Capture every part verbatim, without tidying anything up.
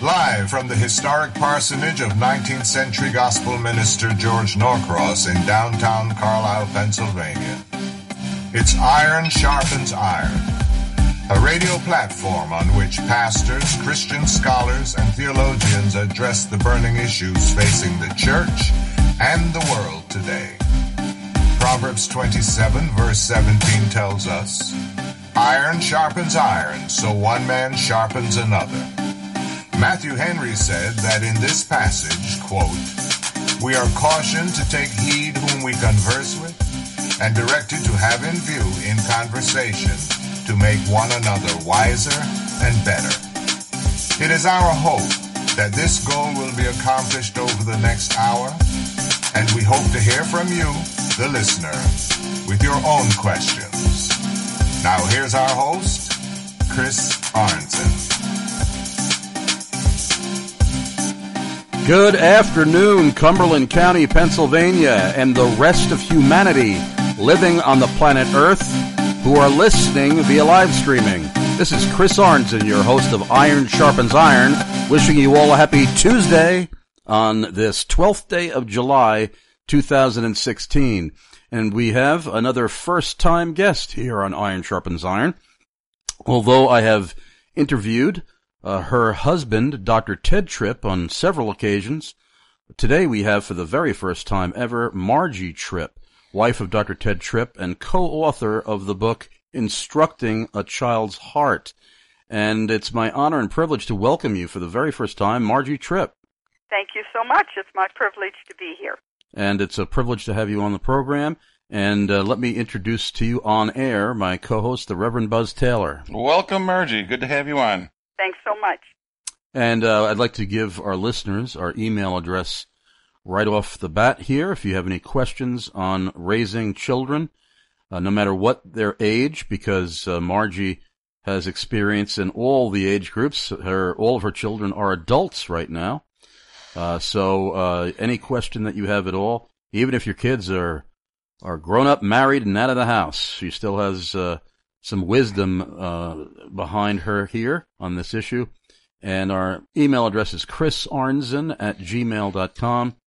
Live from the historic parsonage of nineteenth century gospel minister George Norcross in downtown Carlisle, Pennsylvania. It's Iron Sharpens Iron, a radio platform on which pastors, Christian scholars, and theologians address the burning issues facing the church and the world today. Proverbs twenty-seven, verse seventeen tells us, "Iron sharpens iron, so one man sharpens another." Matthew Henry said that in this passage, quote, "We are cautioned to take heed whom we converse with, and directed to have in view in conversation to make one another wiser and better." It is our hope that this goal will be accomplished over the next hour, and we hope to hear from you, the listener, with your own questions. Now here's our host, Chris Arnzen. Good afternoon, Cumberland County, Pennsylvania, and the rest of humanity living on the planet Earth who are listening via live streaming. This is Chris Arnzen, your host of Iron Sharpens Iron, wishing you all a happy Tuesday on this twelfth day of July, two thousand sixteen. And we have another first-time guest here on Iron Sharpens Iron. Although I have interviewed Uh, her husband, Doctor Ted Tripp, on several occasions. Today we have, for the very first time ever, Margie Tripp, wife of Doctor Ted Tripp and co-author of the book Instructing a Child's Heart. And it's my honor and privilege to welcome you for the very first time, Margie Tripp. Thank you so much. It's my privilege to be here. And it's a privilege to have you on the program. And uh, let me introduce to you on air my co-host, the Reverend Buzz Taylor. Welcome, Margie. Good to have you on. Thanks so much. And uh, I'd like to give our listeners our email address right off the bat here. If you have any questions on raising children, uh, no matter what their age, because uh, Margie has experience in all the age groups. Her all of her children are adults right now. Uh, so uh, any question that you have at all, even if your kids are are grown up, married, and out of the house, she still has uh, some wisdom uh, behind her here on this issue. And our email address is chrisarnzen at gmail dot com,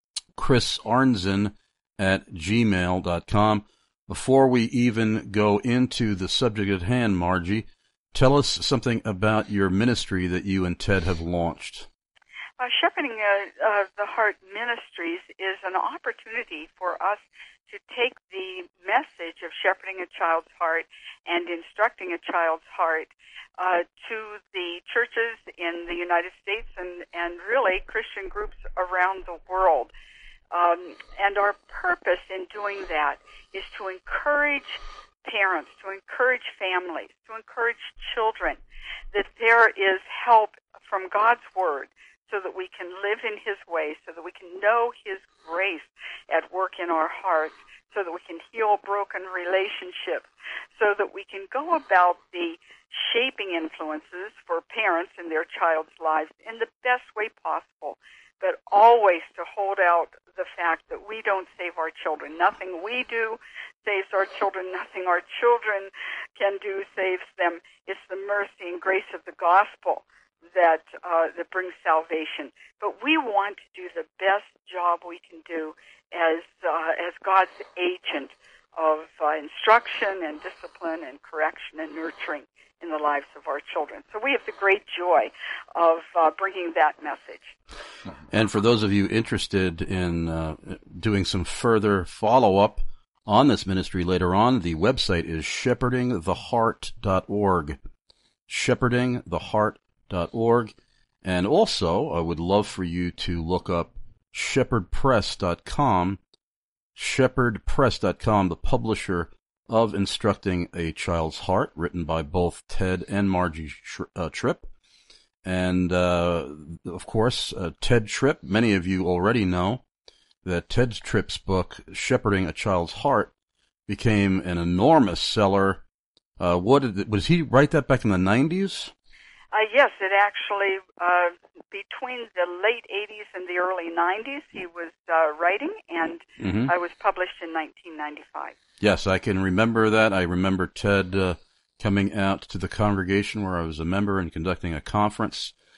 chrisarnzen at gmail dot com. Before we even go into the subject at hand, Margie, tell us something about your ministry that you and Ted have launched. Uh, Shepherding uh, uh, the Heart Ministries is an opportunity for us to take the message of shepherding a child's heart and instructing a child's heart uh, to the churches in the United States and, and really Christian groups around the world. Um, and our purpose in doing that is to encourage parents, to encourage families, to encourage children that there is help from God's Word, so that we can live in His way, so that we can know His grace at work in our hearts, so that we can heal broken relationships, so that we can go about the shaping influences for parents in their child's lives in the best way possible, but always to hold out the fact that we don't save our children. Nothing we do saves our children. Nothing our children can do saves them. It's the mercy and grace of the gospel that uh, that brings salvation. But we want to do the best job we can do as uh, as God's agent of uh, instruction and discipline and correction and nurturing in the lives of our children. So we have the great joy of uh, bringing that message. And for those of you interested in uh, doing some further follow-up on this ministry later on, the website is shepherding the heart dot org. shepherding the heart dot org. And also, I would love for you to look up shepherd press dot com, shepherd press dot com, the publisher of Instructing a Child's Heart, written by both Ted and Margie uh, Tripp. And, uh, of course, uh, Ted Tripp, many of you already know that Ted Tripp's book, Shepherding a Child's Heart, became an enormous seller. Uh, what did it, was he write that back in the nineties? Uh, yes, it actually, uh, between the late eighties and the early nineties, he was uh, writing, and mm-hmm. I was published in nineteen ninety-five. Yes, I can remember that. I remember Ted uh, coming out to the congregation where I was a member and conducting a conference,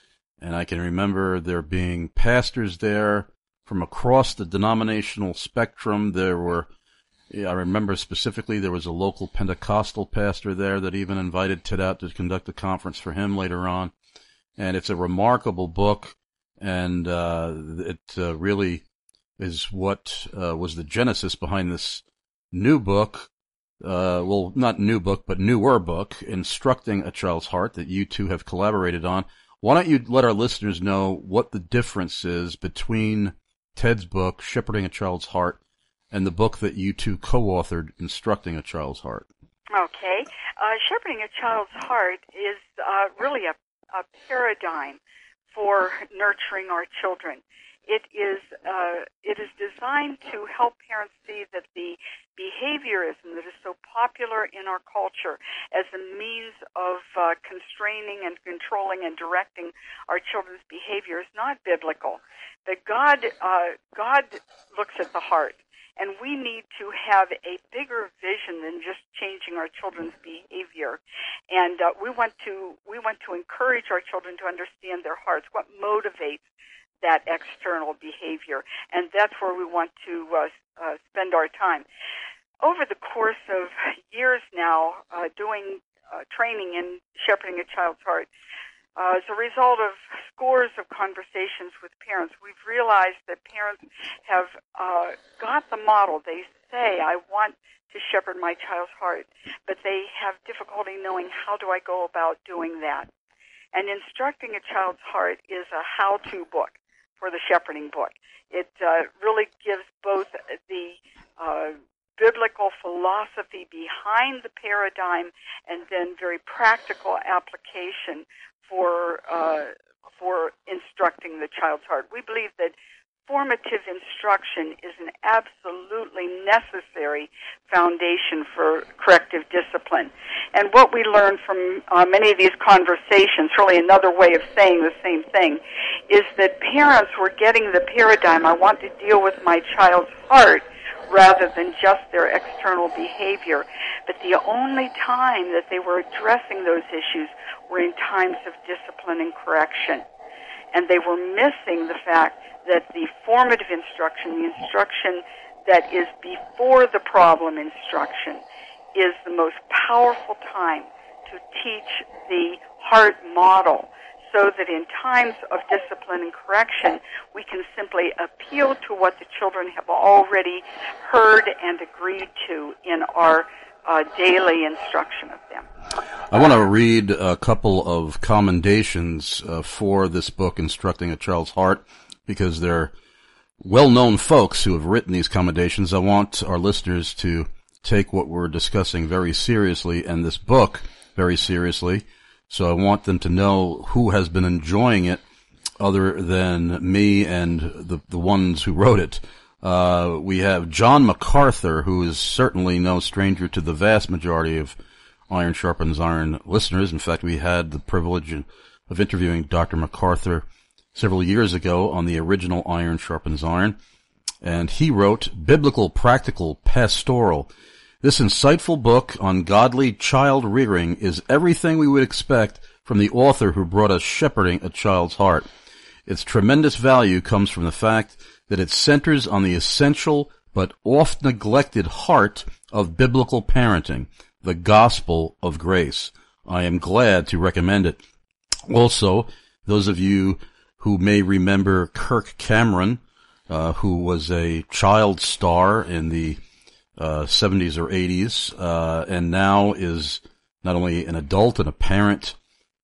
and I can remember there being pastors there from across the denominational spectrum. There were, I remember specifically, there was a local Pentecostal pastor there that even invited Ted out to conduct a conference for him later on. And it's a remarkable book, and uh, it uh, really is what uh, was the genesis behind this new book, uh, well, not new book, but newer book, Instructing a Child's Heart, that you two have collaborated on. Why don't you let our listeners know what the difference is between Ted's book, Shepherding a Child's Heart, and the book that you two co-authored, Instructing a Child's Heart? Okay. Uh, Shepherding a Child's Heart is uh, really a, a paradigm for nurturing our children. It is uh, it is designed to help parents see that the behaviorism that is so popular in our culture as a means of uh, constraining and controlling and directing our children's behavior is not biblical. That God uh, God looks at the heart, and we need to have a bigger vision than just changing our children's behavior. And uh, we want to we want to encourage our children to understand their hearts, what motivates that external behavior, and that's where we want to uh, uh, spend our time. Over the course of years now, uh, doing uh, training in Shepherding a Child's Heart, uh, as a result of scores of conversations with parents, we've realized that parents have uh, got the model. They say, I want to shepherd my child's heart, but they have difficulty knowing, how do I go about doing that? And Instructing a Child's Heart is a how-to book for the shepherding book. It uh, really gives both the uh, biblical philosophy behind the paradigm and then very practical application for uh, for instructing the child's heart. We believe that formative instruction is an absolutely necessary foundation for corrective discipline. And what we learn from uh, many of these conversations, really another way of saying the same thing, is that parents were getting the paradigm, I want to deal with my child's heart rather than just their external behavior. But the only time that they were addressing those issues were in times of discipline and correction. And they were missing the fact that the formative instruction, the instruction that is before the problem instruction, is the most powerful time to teach the heart model, so that in times of discipline and correction, we can simply appeal to what the children have already heard and agreed to in our uh, daily instruction of them. I want to read a couple of commendations uh, for this book, Instructing a Child's Heart, because they're well-known folks who have written these commendations. I want our listeners to take what we're discussing very seriously and this book very seriously. So I want them to know who has been enjoying it other than me and the, the ones who wrote it. Uh, we have John MacArthur, who is certainly no stranger to the vast majority of Iron Sharpens Iron listeners. In fact, we had the privilege of interviewing Doctor MacArthur several years ago on the original Iron Sharpens Iron. And he wrote Biblical Practical Pastoral. This insightful book on godly child rearing is everything we would expect from the author who brought us Shepherding a Child's Heart. Its tremendous value comes from the fact that it centers on the essential but oft-neglected heart of biblical parenting, the gospel of grace. I am glad to recommend it. Also, those of you who may remember Kirk Cameron, uh, who was a child star in the uh seventies or eighties, uh and now is not only an adult and a parent,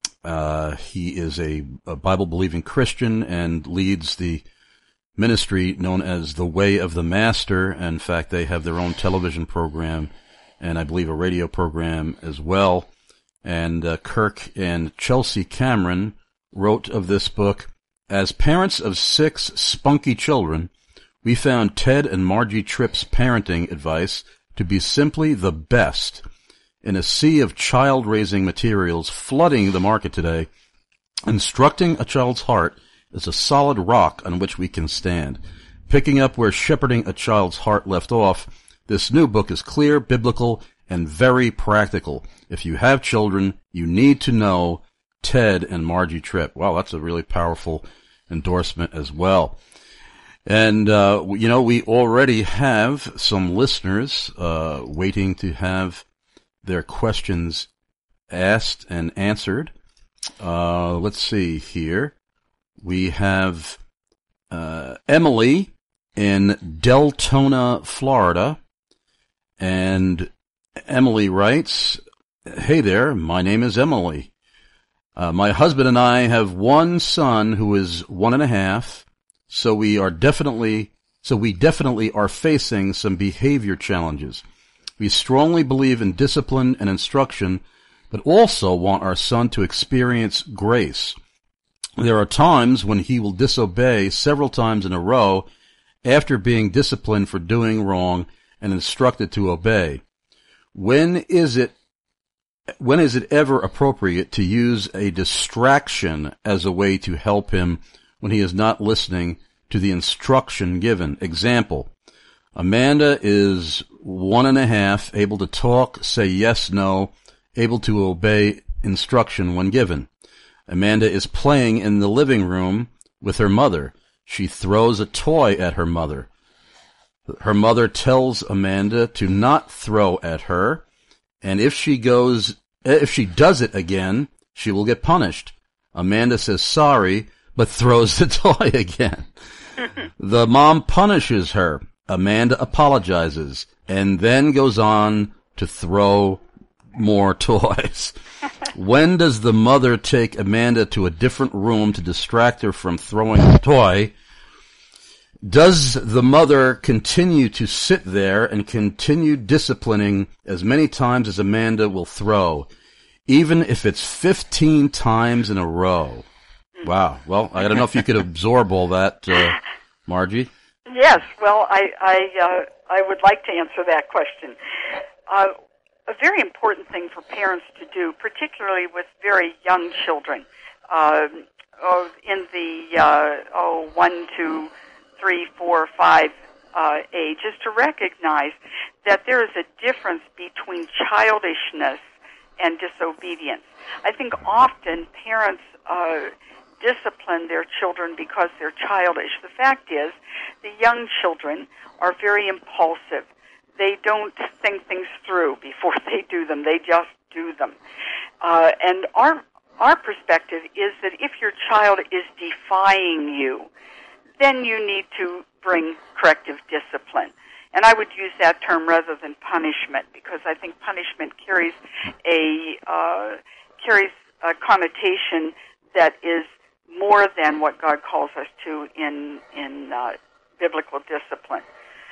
uh he is a, a Bible-believing Christian and leads the ministry known as The Way of the Master. In fact, they have their own television program and I believe a radio program as well. And uh, Kirk and Chelsea Cameron wrote of this book, as parents of six spunky children, we found Ted and Margie Tripp's parenting advice to be simply the best. In a sea of child-raising materials flooding the market today, Instructing a Child's Heart is a solid rock on which we can stand. Picking up where Shepherding a Child's Heart left off, this new book is clear, biblical, and very practical. If you have children, you need to know Ted and Margie Tripp. Wow, that's a really powerful endorsement as well. And, uh, you know, we already have some listeners uh, waiting to have their questions asked and answered. Uh, let's see here. We have uh, Emily in Deltona, Florida. And Emily writes, "Hey there, my name is Emily. Uh, my husband and I have one son who is one and a half, so we are definitely, so we definitely are facing some behavior challenges. We strongly believe in discipline and instruction, but also want our son to experience grace. There are times when he will disobey several times in a row after being disciplined for doing wrong and instructed to obey. When is it When is it ever appropriate to use a distraction as a way to help him when he is not listening to the instruction given? Example, Amanda is one and a half, able to talk, say yes, no, able to obey instruction when given. Amanda is playing in the living room with her mother. She throws a toy at her mother. Her mother tells Amanda to not throw at her, and if she goes, if she does it again, she will get punished. Amanda says sorry, but throws the toy again. The mom punishes her. Amanda apologizes, and then goes on to throw more toys. When does the mother take Amanda to a different room to distract her from throwing the toy? Does the mother continue to sit there and continue disciplining as many times as Amanda will throw, even if it's fifteen times in a row? Wow. Well, I don't know if you could absorb all that, uh, Margie. Yes. Well, I I, uh, I would like to answer that question. Uh, a very important thing for parents to do, particularly with very young children, uh, in the uh, oh one to three, four, five uh, age, is to recognize that there is a difference between childishness and disobedience. I think often parents uh, discipline their children because they're childish. The fact is, the young children are very impulsive. They don't think things through before they do them. They just do them. Uh, and our our perspective is that if your child is defying you, then you need to bring corrective discipline. And I would use that term rather than punishment, because I think punishment carries a uh, carries a connotation that is more than what God calls us to in in uh, biblical discipline.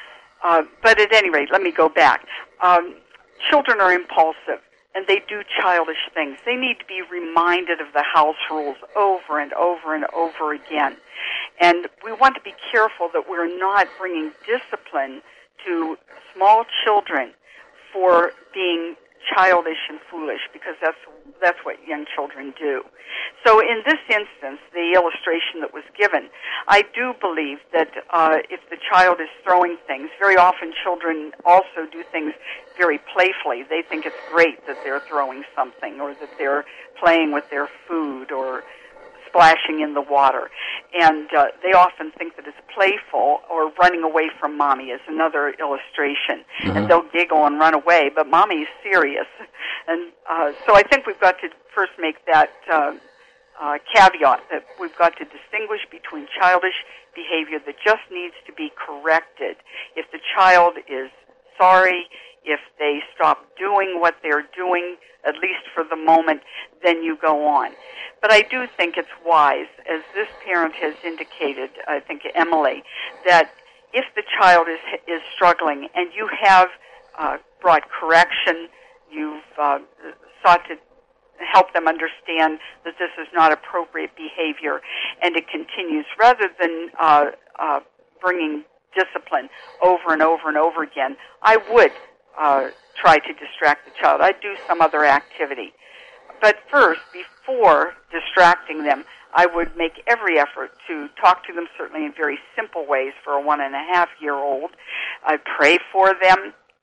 Uh, but at any rate, let me go back. Um, children are impulsive, and they do childish things. They need to be reminded of the house rules over and over and over again. And we want to be careful that we're not bringing discipline to small children for being childish and foolish, because that's that's what young children do. So in this instance, the illustration that was given, I do believe that uh, if the child is throwing things, very often children also do things very playfully. They think it's great that they're throwing something, or that they're playing with their food, or splashing in the water. And uh, they often think that it's playful, or running away from mommy is another illustration. Mm-hmm. And they'll giggle and run away, but mommy is serious. And uh, so I think we've got to first make that uh, uh, caveat, that we've got to distinguish between childish behavior that just needs to be corrected. If the child is sorry, if they stop doing what they're doing, at least for the moment, then you go on. But I do think it's wise, as this parent has indicated, I think Emily, that if the child is is struggling and you have uh, brought correction, you've uh, sought to help them understand that this is not appropriate behavior, and it continues, rather than uh, uh, bringing discipline over and over and over again, I would uh, try to distract the child. I'd do some other activity. But first, before distracting them, I would make every effort to talk to them, certainly in very simple ways for a one and a half year old. I pray for them.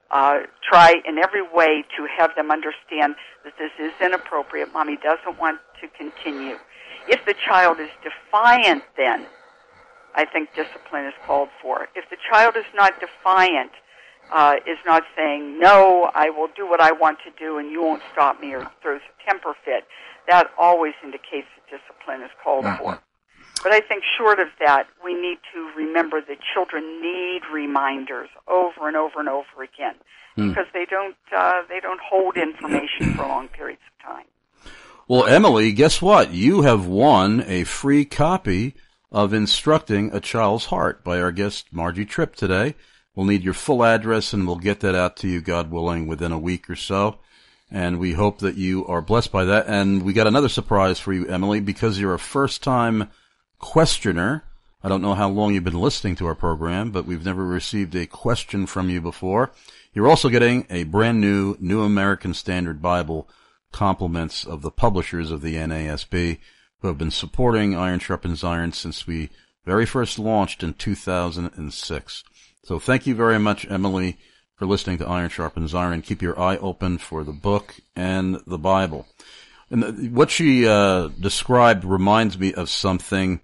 uh, try in every way to have them understand that this is inappropriate. Mommy doesn't want to continue. If the child is defiant, then I think discipline is called for. If the child is not defiant, uh, is not saying, no, I will do what I want to do and you won't stop me, or throws a temper fit, that always indicates that discipline is called Uh-huh. for. But I think short of that, we need to remember that children need reminders over and over and over again, Hmm. because they don't uh, they don't hold information for long periods of time. Well, Emily, guess what? You have won a free copy of Instructing a Child's Heart by our guest Margie Tripp today. We'll need your full address, and we'll get that out to you, God willing, within a week or so. And we hope that you are blessed by that. And we got another surprise for you, Emily, because you're a first-time questioner. I don't know how long you've been listening to our program, but we've never received a question from you before. You're also getting a brand new New American Standard Bible, compliments of the publishers of the N A S B, who have been supporting Iron Sharpens Iron since we very first launched in two thousand six. So thank you very much, Emily, for listening to Iron Sharpens Iron, and keep your eye open for the book and the Bible. And what she uh, described reminds me of something.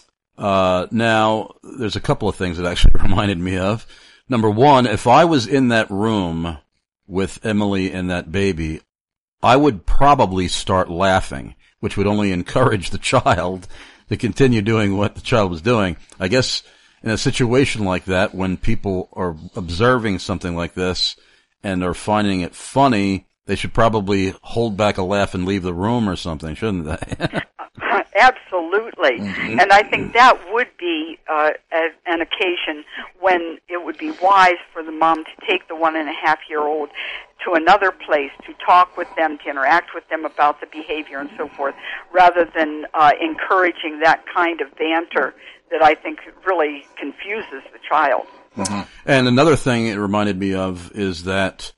Uh, now, there's a couple of things that actually reminded me of. Number one, if I was in that room with Emily and that baby, I would probably start laughing, which would only encourage the child to continue doing what the child was doing. I guess in a situation like that, when people are observing something like this and are finding it funny, they should probably hold back a laugh and leave the room or something, shouldn't they? Absolutely. Mm-hmm. And I think that would be uh, a, an occasion when it would be wise for the mom to take the one and a half year old to another place to talk with them, to interact with them about the behavior and so forth, rather than uh, encouraging that kind of banter that I think really confuses the child. Mm-hmm. And another thing it reminded me of is that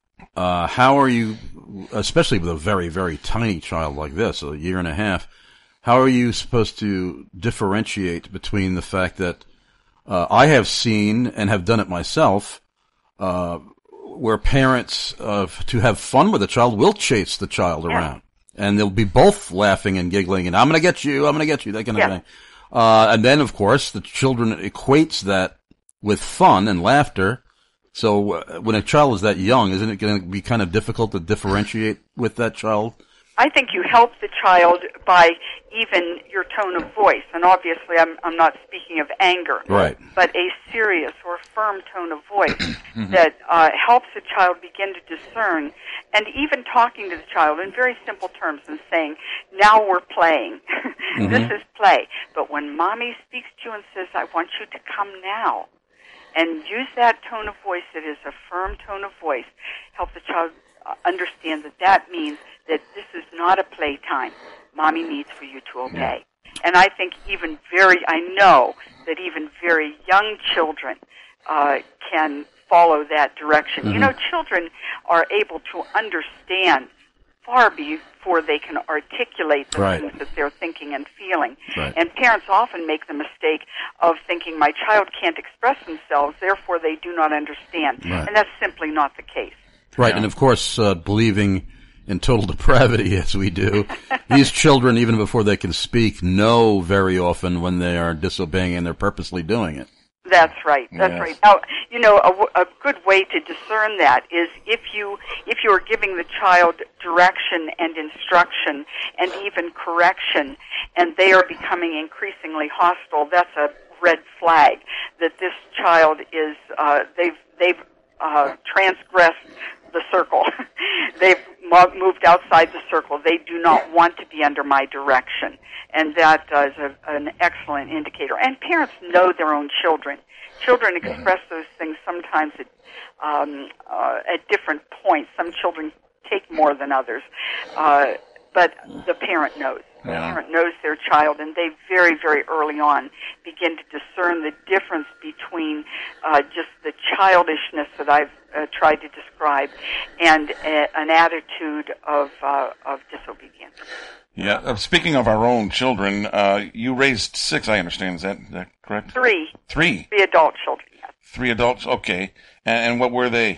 uh, how are you, especially with a very, very tiny child like this, a year and a half, how are you supposed to differentiate between the fact that uh, I have seen and have done it myself, uh, where parents, uh, to have fun with a child, will chase the child yeah. around, and they'll be both laughing and giggling, and I'm going to get you, I'm going to get you, that kind of yeah. thing. Uh, and then, of course, the children equates that with fun and laughter. So uh, when a child is that young, isn't it going to be kind of difficult to differentiate with that child? I think you help the child by even your tone of voice, and obviously I'm, I'm not speaking of anger, right? But a serious or firm tone of voice that uh, helps the child begin to discern, and even talking to the child in very simple terms and saying, now we're playing. mm-hmm. This is play. But when mommy speaks to you and says, I want you to come now, and use that tone of voice that is a firm tone of voice, help the child understand that that means that this is not a playtime. Mommy needs for you to obey. Yeah. And I think even very, I know that even very young children uh, can follow that direction. Mm-hmm. You know, children are able to understand far before they can articulate the right. things that they're thinking and feeling. Right. And parents often make the mistake of thinking, my child can't express themselves, therefore they do not understand. Right. And that's simply not the case. Right, Yeah. and of course, uh, believing in total depravity as we do, these children, even before they can speak, know very often when they are disobeying and they're purposely doing it. That's right. That's Yes. right. Now, you know, a, a good way to discern that is if you if you are giving the child direction and instruction and even correction, and they are becoming increasingly hostile. That's a red flag that this child is uh, they've they've uh, transgressed the circle. They've moved outside the circle. They do not want to be under my direction. And that uh, is a, an excellent indicator. And parents know their own children. Children express those things sometimes at, um, uh, at different points. Some children take more than others. Uh, but the parent knows. The Yeah. parent knows their child, and they very, very early on begin to discern the difference between uh, just the childishness that I've uh, tried to describe and a, an attitude of uh, of disobedience. Yeah. Uh, speaking of our own children, uh, you raised six, I understand. Is that, is that correct? Three. Three. Three adult children, yes. Three adults. Okay. And, and what were they?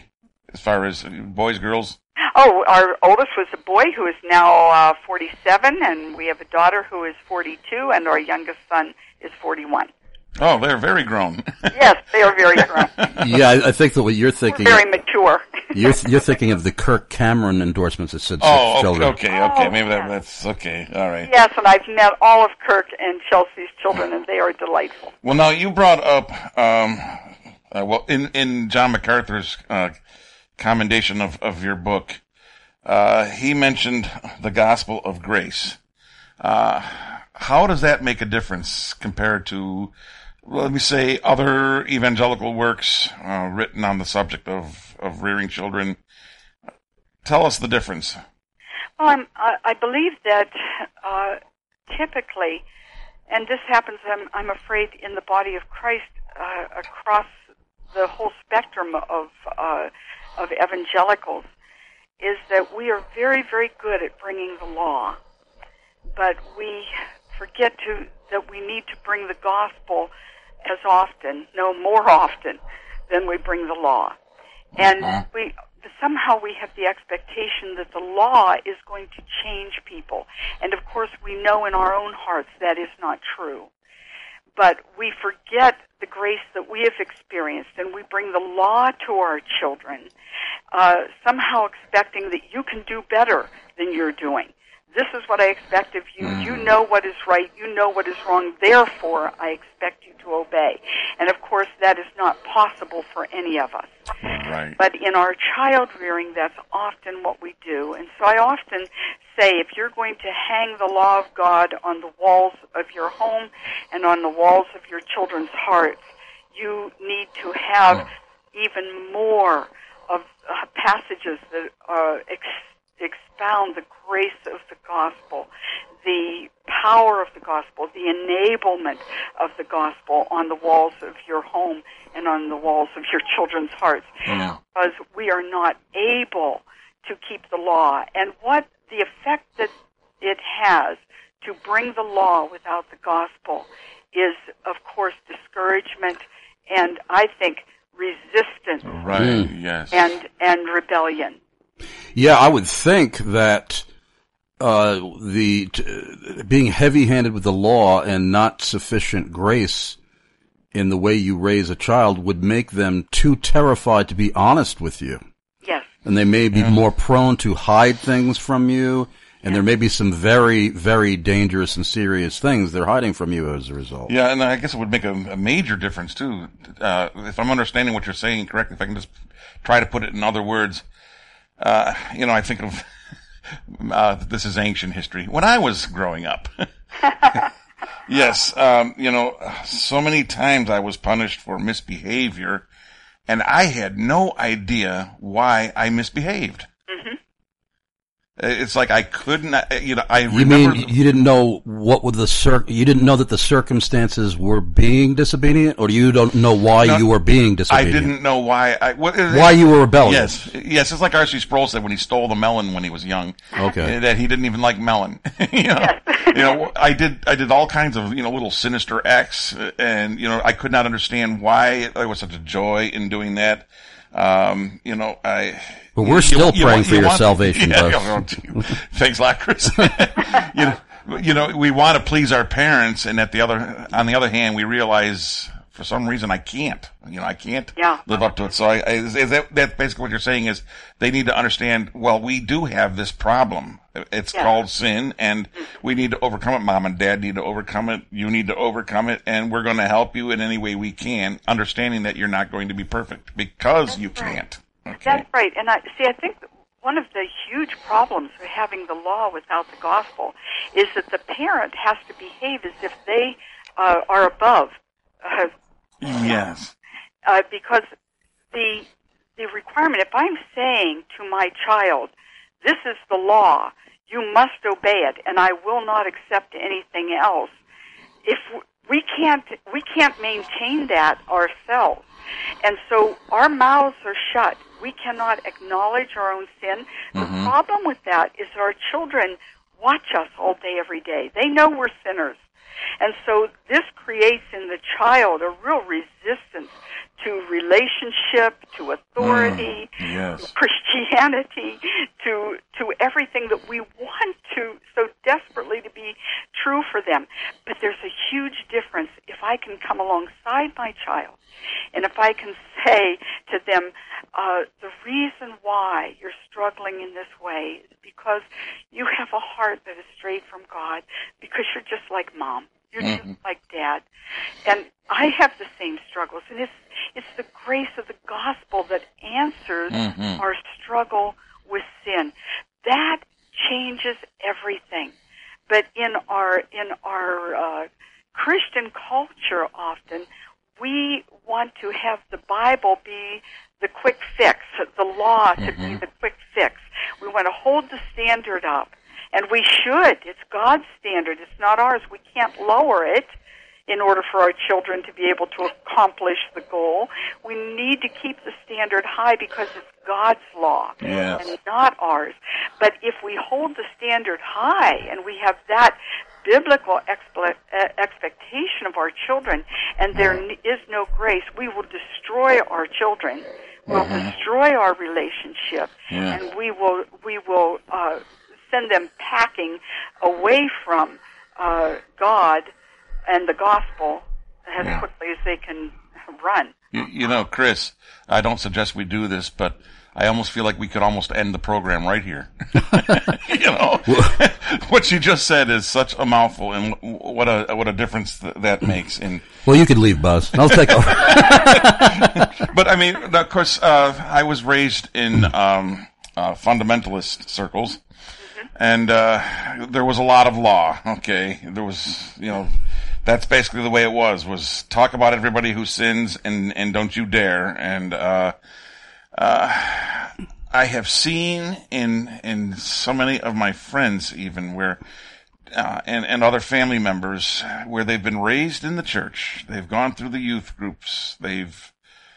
as far as boys, girls? Oh, our oldest was a boy who is now uh, forty-seven, and we have a daughter who is forty-two, and our youngest son is forty-one. Oh, they're very grown. Yes, they are very grown. Yeah, I, I think that what you're thinking. We're very mature. You're you're thinking of the Kirk Cameron endorsements that said six oh, okay, children. okay, okay. Oh, Maybe that, yeah. that's okay. All right. Yes, and I've met all of Kirk and Chelsea's children, and they are delightful. Well, now you brought up, um, uh, well, in in John MacArthur's uh, commendation of of your book, uh, he mentioned the gospel of grace. Uh, how does that make a difference compared to, let me say, other evangelical works uh, written on the subject of, of rearing children? Tell us the difference. Well, I'm, I, I believe that uh, typically, and this happens, I'm, I'm afraid, in the body of Christ uh, across the whole spectrum of uh, of evangelicals, is that we are very, very good at bringing the law, but we forget to that we need to bring the gospel as often, no, more often, than we bring the law. And Uh-huh. we somehow we have the expectation that the law is going to change people. And of course we know in our own hearts that is not true. But we forget the grace that we have experienced, and we bring the law to our children, uh, somehow expecting that you can do better than you're doing. This is what I expect of you. Mm. You know what is right. You know what is wrong. Therefore, I expect you to obey. And of course, that is not possible for any of us. Right. But in our child rearing, that's often what we do. And so I often say, if you're going to hang the law of God on the walls of your home and on the walls of your children's hearts, you need to have even more of uh, passages that uh, ex- expound the grace of the gospel, the power of the gospel, the enablement of the gospel on the walls of your home and on the walls of your children's hearts. Yeah. Because we are not able to keep the law. And what the effect that it has to bring the law without the gospel is, of course, discouragement and, I think, resistance Right, Mm. yes. and, and rebellion. Yeah, I would think that uh, the t- being heavy-handed with the law and not sufficient grace in the way you raise a child would make them too terrified to be honest with you. Yes. And they may be Yeah. more prone to hide things from you, and there may be some very, very dangerous and serious things they're hiding from you as a result. Yeah, and I guess it would make a, a major difference, too. Uh, if I'm understanding what you're saying correctly, if I can just try to put it in other words, uh, you know, I think of, uh, this is ancient history. When I was growing up, yes, um, you know, so many times I was punished for misbehavior, and I had no idea why I misbehaved. Mm-hmm. It's like I couldn't, you know, I You remember. mean you didn't know what were the cir- you didn't know that the circumstances were being disobedient, or you don't know why No, you were being I disobedient? didn't know why I, what, Why you were rebellious? Yes, yes. It's like R C Sproul said when he stole the melon when he was young. Okay. uh, That he didn't even like melon. you know, you know, I did, I did all kinds of, you know, little sinister acts, uh, and you know, I could not understand why there was such a joy in doing that. Um, you know, I. But we're you- still you praying want- for you your want- salvation, yeah, Doug. yeah, thanks a lot, Chris. you know, you know, we want to please our parents, and at the other, on the other hand, we realize for some reason I can't. You know, I can't Yeah. live up to it. So I, I is, is that, that basically what you're saying is they need to understand, well, we do have this problem. It's Yeah. called sin, and we need to overcome it. Mom and dad need to overcome it. You need to overcome it, and we're going to help you in any way we can, understanding that you're not going to be perfect because you That's right. can't. Okay. That's right. And I see, I think one of the huge problems with having the law without the gospel is that the parent has to behave as if they uh, are above. Uh, Yes. uh, because the the requirement, if I'm saying to my child, this is the law, you must obey it, and I will not accept anything else, if we can't we can't maintain that ourselves. And so our mouths are shut. We cannot acknowledge our own sin. The Mhm. problem with that is our children watch us all day, every day. They know we're sinners. And so this creates in the child a real resistance to relationship, to authority, mm, yes. Christianity, to to everything that we want to so desperately to be true for them. But there's a huge difference if I can come alongside my child and if I can say to them, uh, the reason why you're struggling in this way is because you have a heart that is straight from God, because you're just like Mom. You're mm-hmm. just like Dad. And I have the same struggles. And it's, it's the grace of the gospel that answers mm-hmm. our struggle with sin. That changes everything. But in our, in our uh, Christian culture often, we want to have the Bible be the quick fix, the law to mm-hmm. be the quick fix. We want to hold the standard up. And we should. It's God's standard. It's not ours. We can't lower it in order for our children to be able to accomplish the goal. We need to keep the standard high because it's God's law yes. and not ours. But if we hold the standard high and we have that biblical expl- uh, expectation of our children and there n- is no grace, we will destroy our children. We'll mm-hmm. destroy our relationship. Yeah. And we will, we will, uh, send them packing away from uh, God and the gospel as yeah. quickly as they can run. You, you know, Chris, I don't suggest we do this, but I almost feel like we could almost end the program right here. You know, what you just said is such a mouthful, and what a what a difference th- that makes. In well, you could leave, Buzz. I'll take over. But I mean, of course, uh, I was raised in um, uh, fundamentalist circles. And uh there was a lot of law, okay? There was, you know, that's basically the way it was, was talk about everybody who sins and, and don't you dare. And uh uh I have seen in in so many of my friends even where uh and, and other family members where they've been raised in the church. They've gone through the youth groups. They've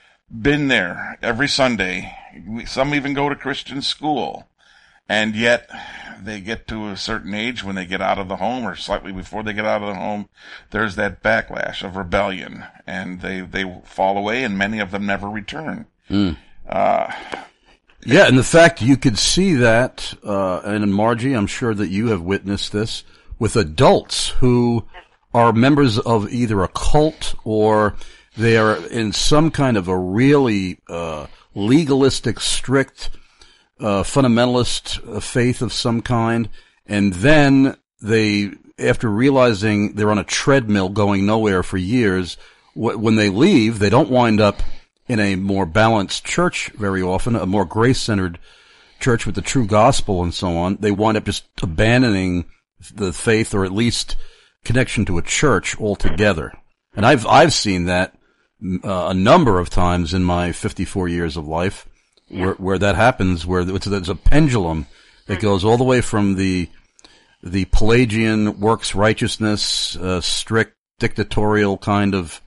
been there every Sunday. Some even go to Christian school. And yet, they get to a certain age when they get out of the home, or slightly before they get out of the home, there's that backlash of rebellion, and they, they fall away, and many of them never return. Mm. Uh, yeah, and the fact you could see that, uh, and Margie, I'm sure that you have witnessed this, with adults who are members of either a cult or they are in some kind of a really uh, legalistic, strict Uh, fundamentalist uh, faith of some kind, and then they, after realizing they're on a treadmill going nowhere for years, wh- when they leave, they don't wind up in a more balanced church very often, a more grace-centered church with the true gospel and so on. They wind up just abandoning the faith, or at least connection to a church altogether. And I've I've seen that uh, a number of times in my fifty-four years of life. Where, where that happens, where there's a pendulum that goes all the way from the the Pelagian works righteousness, uh, strict dictatorial kind of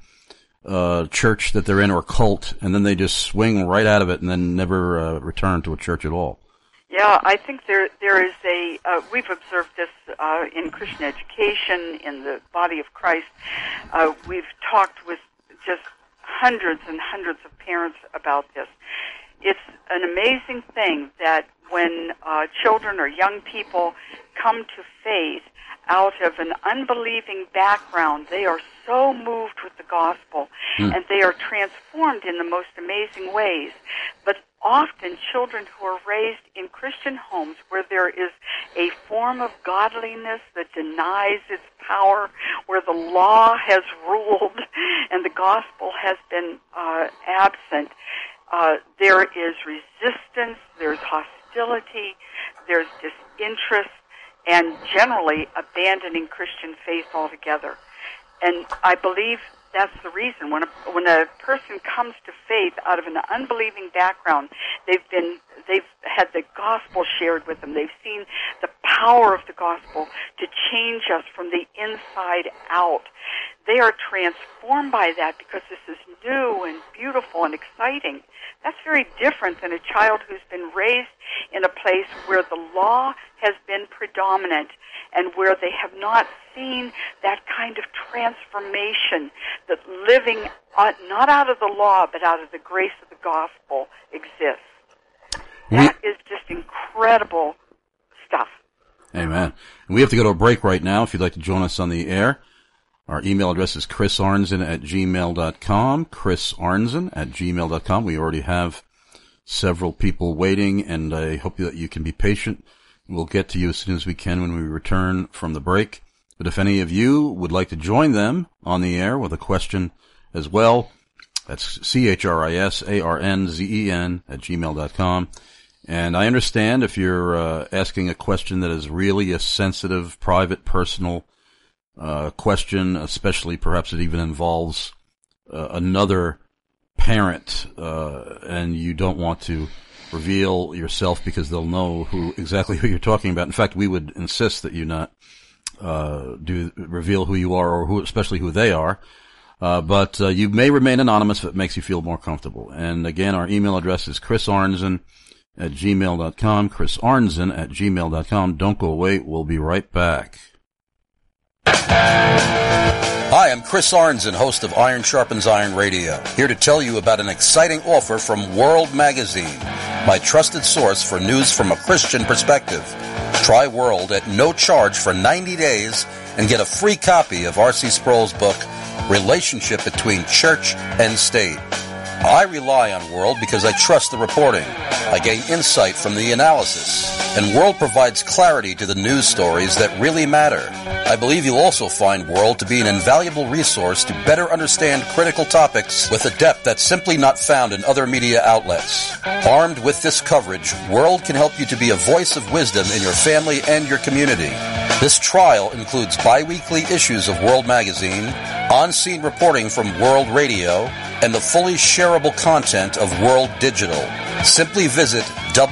uh church that they're in, or cult, and then they just swing right out of it and then never uh, return to a church at all. Yeah, I think there there is a uh, we've observed this uh, in Christian education, in the body of Christ. Uh, we've talked with just hundreds and hundreds of parents about this. It's an amazing thing that when uh, children or young people come to faith out of an unbelieving background, they are so moved with the gospel, mm. and they are transformed in the most amazing ways. But often children who are raised in Christian homes where there is a form of godliness that denies its power, where the law has ruled and the gospel has been uh, absent, Uh, there is resistance, there's hostility, there's disinterest, and generally abandoning Christian faith altogether. And I believe that's the reason. When a, when a person comes to faith out of an unbelieving background, they've been they've had the gospel shared with them. They've seen the power of the gospel to change us from the inside out. They are transformed by that because this is new and beautiful and exciting. That's very different than a child who's been raised in a place where the law has been predominant and where they have not seen that kind of transformation that living uh, not out of the law but out of the grace of the gospel exists. That is just incredible stuff. Amen. And we have to go to a break right now. If you'd like to join us on the air, our email address is chris arnzen at gmail dot com, chris arnzen at gmail dot com. We already have several people waiting, and I hope that you can be patient. We'll get to you as soon as we can when we return from the break. But if any of you would like to join them on the air with a question as well, that's C H R I S A R N Z E N at gmail dot com. And I understand if you're uh, asking a question that is really a sensitive, private, personal uh question, especially perhaps it even involves uh, another parent, uh and you don't want to reveal yourself because they'll know who exactly who you're talking about. In fact, we would insist that you not uh do reveal who you are or who, especially who they are. Uh but uh, you may remain anonymous if it makes you feel more comfortable. And again, our email address is chris arnzen at gmail dot com, chris arnzen at gmail dot com. Don't go away. We'll be right back. Hi, I'm Chris Arnzen, host of Iron Sharpens Iron Radio, here to tell you about an exciting offer from World Magazine, my trusted source for news from a Christian perspective. Try World at no charge for ninety days and get a free copy of R C Sproul's book, Relationship Between Church and State. I rely on World because I trust the reporting. I gain insight from the analysis, and World provides clarity to the news stories that really matter. I believe you'll also find World to be an invaluable resource to better understand critical topics with a depth that's simply not found in other media outlets. Armed with this coverage, World can help you to be a voice of wisdom in your family and your community. This trial includes bi-weekly issues of World Magazine, on-scene reporting from World Radio, and the fully shareable content of World Digital. Simply visit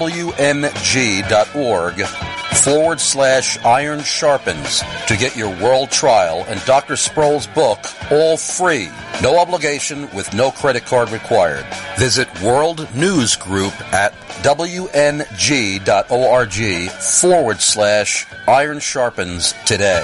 wmg.org forward slash iron sharpens to get your World trial and Doctor Sproul's book all free. No obligation with no credit card required. Visit World News Group at wng.org forward slash iron sharpens today.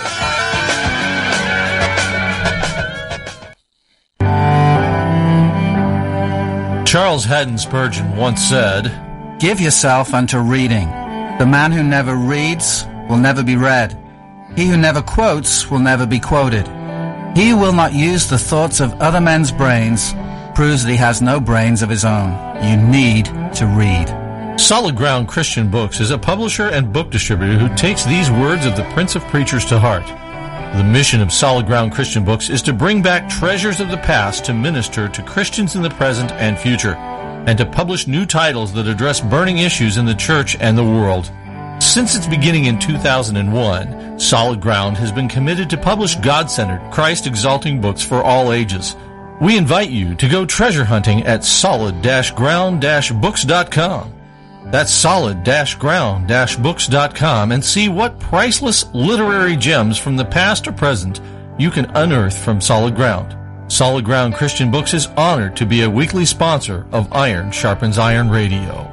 Charles Haddon Spurgeon once said, "Give yourself unto reading. The man who never reads will never be read. He who never quotes will never be quoted. He who will not use the thoughts of other men's brains proves that he has no brains of his own. You need to read." Solid Ground Christian Books is a publisher and book distributor who takes these words of the Prince of Preachers to heart. The mission of Solid Ground Christian Books is to bring back treasures of the past to minister to Christians in the present and future, and to publish new titles that address burning issues in the church and the world. Since its beginning in two thousand one, Solid Ground has been committed to publish God-centered, Christ-exalting books for all ages. We invite you to go treasure hunting at solid ground books dot com. That's solid ground books dot com and see what priceless literary gems from the past or present you can unearth from Solid Ground. Solid Ground Christian Books is honored to be a weekly sponsor of Iron Sharpens Iron Radio.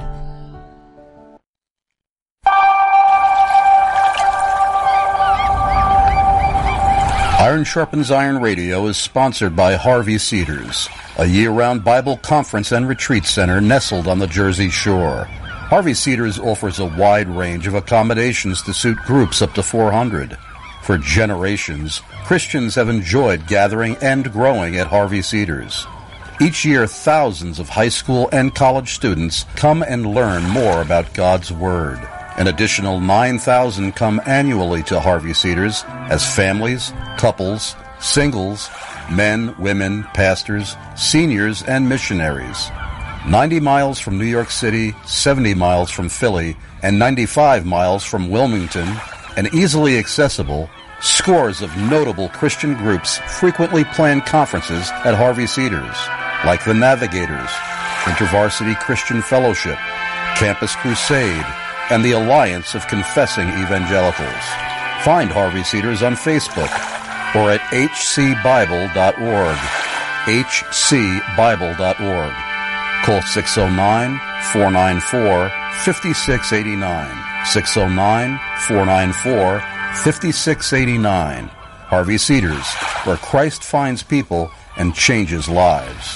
Iron Sharpens Iron Radio is sponsored by Harvey Cedars, a year-round Bible conference and retreat center nestled on the Jersey Shore. Harvey Cedars offers a wide range of accommodations to suit groups up to four hundred. For generations, Christians have enjoyed gathering and growing at Harvey Cedars. Each year, thousands of high school and college students come and learn more about God's Word. An additional nine thousand come annually to Harvey Cedars as families, couples, singles, men, women, pastors, seniors, and missionaries. ninety miles from New York City, seventy miles from Philly, and ninety-five miles from Wilmington, and easily accessible, scores of notable Christian groups frequently plan conferences at Harvey Cedars, like the Navigators, InterVarsity Christian Fellowship, Campus Crusade, and the Alliance of Confessing Evangelicals. Find Harvey Cedars on Facebook or at h c bible dot org. h c bible dot org. Call six oh nine, four nine four, five six eight nine. six oh nine, four nine four, five six eight nine. Harvey Cedars, where Christ finds people and changes lives.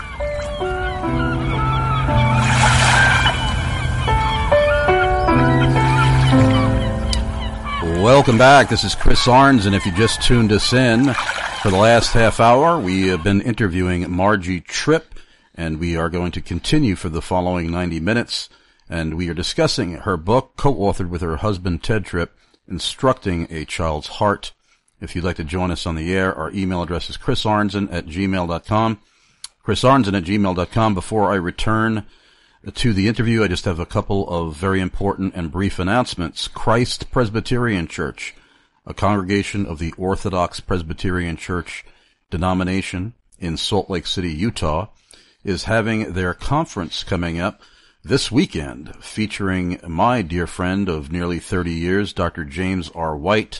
Welcome back. This is Chris Arns, and if you just tuned us in, for the last half hour, we have been interviewing Margie Tripp, and we are going to continue for the following ninety minutes, and we are discussing her book, co-authored with her husband, Ted Tripp, Instructing a Child's Heart. If you'd like to join us on the air, our email address is chrisarnson at gmail dot com. chrisarnson at gmail dot com. Before I return to the interview, I just have a couple of very important and brief announcements. Christ Presbyterian Church, a congregation of the Orthodox Presbyterian Church denomination in Salt Lake City, Utah, is having their conference coming up this weekend, featuring my dear friend of nearly thirty years, Doctor James R. White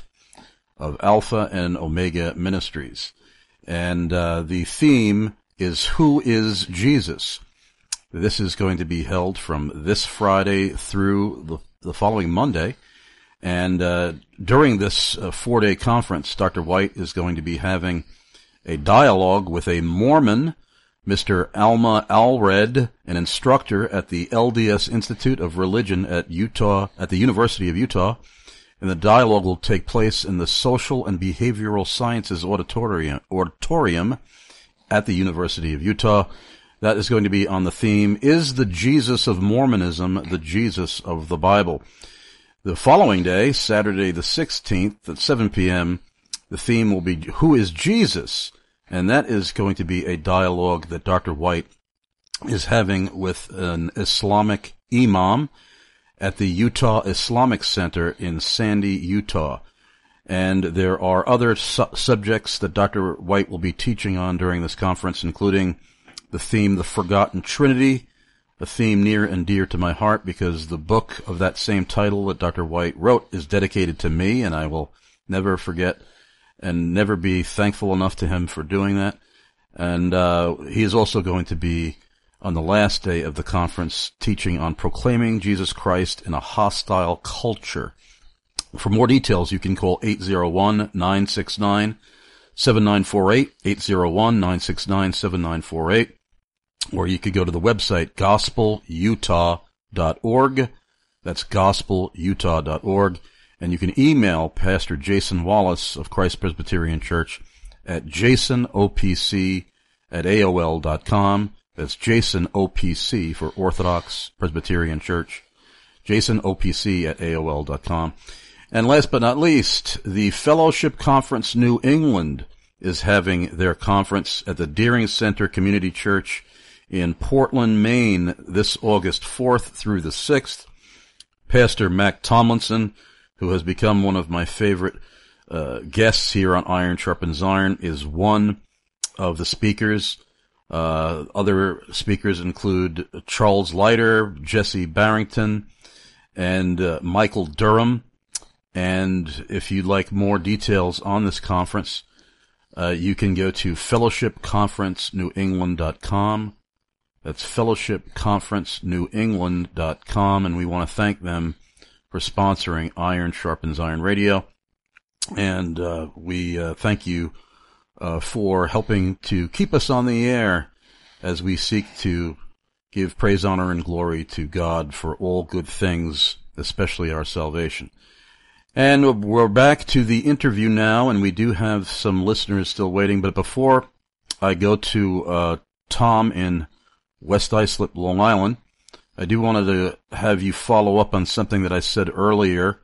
of Alpha and Omega Ministries. And uh, the theme is Who is Jesus? This is going to be held from this Friday through the, the following Monday. And uh, during this uh, four-day conference, Doctor White is going to be having a dialogue with a Mormon, Mister Alma Allred, an instructor at the L D S Institute of Religion at Utah, at the University of Utah. And the dialogue will take place in the Social and Behavioral Sciences Auditorium, auditorium at the University of Utah. That is going to be on the theme, Is the Jesus of Mormonism the Jesus of the Bible? The following day, Saturday the sixteenth at seven p.m., the theme will be Who is Jesus? And that is going to be a dialogue that Doctor White is having with an Islamic imam at the Utah Islamic Center in Sandy, Utah. And there are other su- subjects that Doctor White will be teaching on during this conference, including the theme, The Forgotten Trinity, a theme near and dear to my heart because the book of that same title that Doctor White wrote is dedicated to me, and I will never forget and never be thankful enough to him for doing that. And uh he is also going to be, on the last day of the conference, teaching on proclaiming Jesus Christ in a hostile culture. For more details, you can call eight oh one, nine six nine, seven nine four eight, eight oh one, nine six nine, seven nine four eight. Or you could go to the website gospel utah dot org. That's gospel utah dot org. And you can email Pastor Jason Wallace of Christ Presbyterian Church at jasonopc at A O L dot com. That's Jason O P C for Orthodox Presbyterian Church. Jason O P C at A O L dot com. And last but not least, the Fellowship Conference New England is having their conference at the Deering Center Community Church in Portland, Maine, this August fourth through the sixth. Pastor Mac Tomlinson, who has become one of my favorite uh, guests here on Iron Sharpens Iron, is one of the speakers. Uh, other speakers include Charles Leiter, Jesse Barrington, and uh, Michael Durham. And if you'd like more details on this conference, uh, you can go to fellowship conference new england dot com. That's fellowship conference new england dot com, and we want to thank them for sponsoring Iron Sharpens Iron Radio. And uh, we uh, thank you uh, for helping to keep us on the air as we seek to give praise, honor, and glory to God for all good things, especially our salvation. And we're back to the interview now, and we do have some listeners still waiting. But before I go to uh, Tom in West Islip, Long Island, I do want to have you follow up on something that I said earlier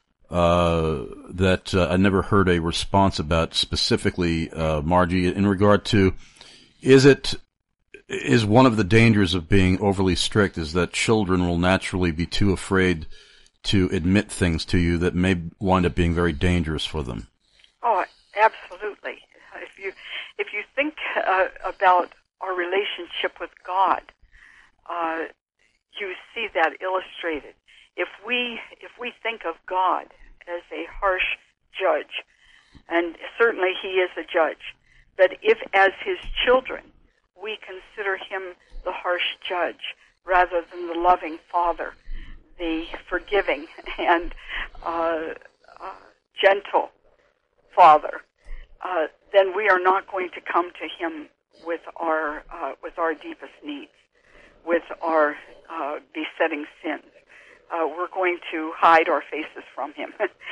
uh, that uh, I never heard a response about specifically, uh, Margie, in regard to, is it, is one of the dangers of being overly strict is that children will naturally be too afraid to admit things to you that may wind up being very dangerous for them? Oh, absolutely. If you, if you think uh, about our relationship with God, uh, you see that illustrated. If we if we think of God as a harsh judge, and certainly he is a judge, but if as his children we consider him the harsh judge rather than the loving Father, the forgiving and uh, uh, gentle Father, uh, then we are not going to come to him with our uh, with our deepest needs, with our uh, besetting sins. Uh, we're going to hide our faces from him,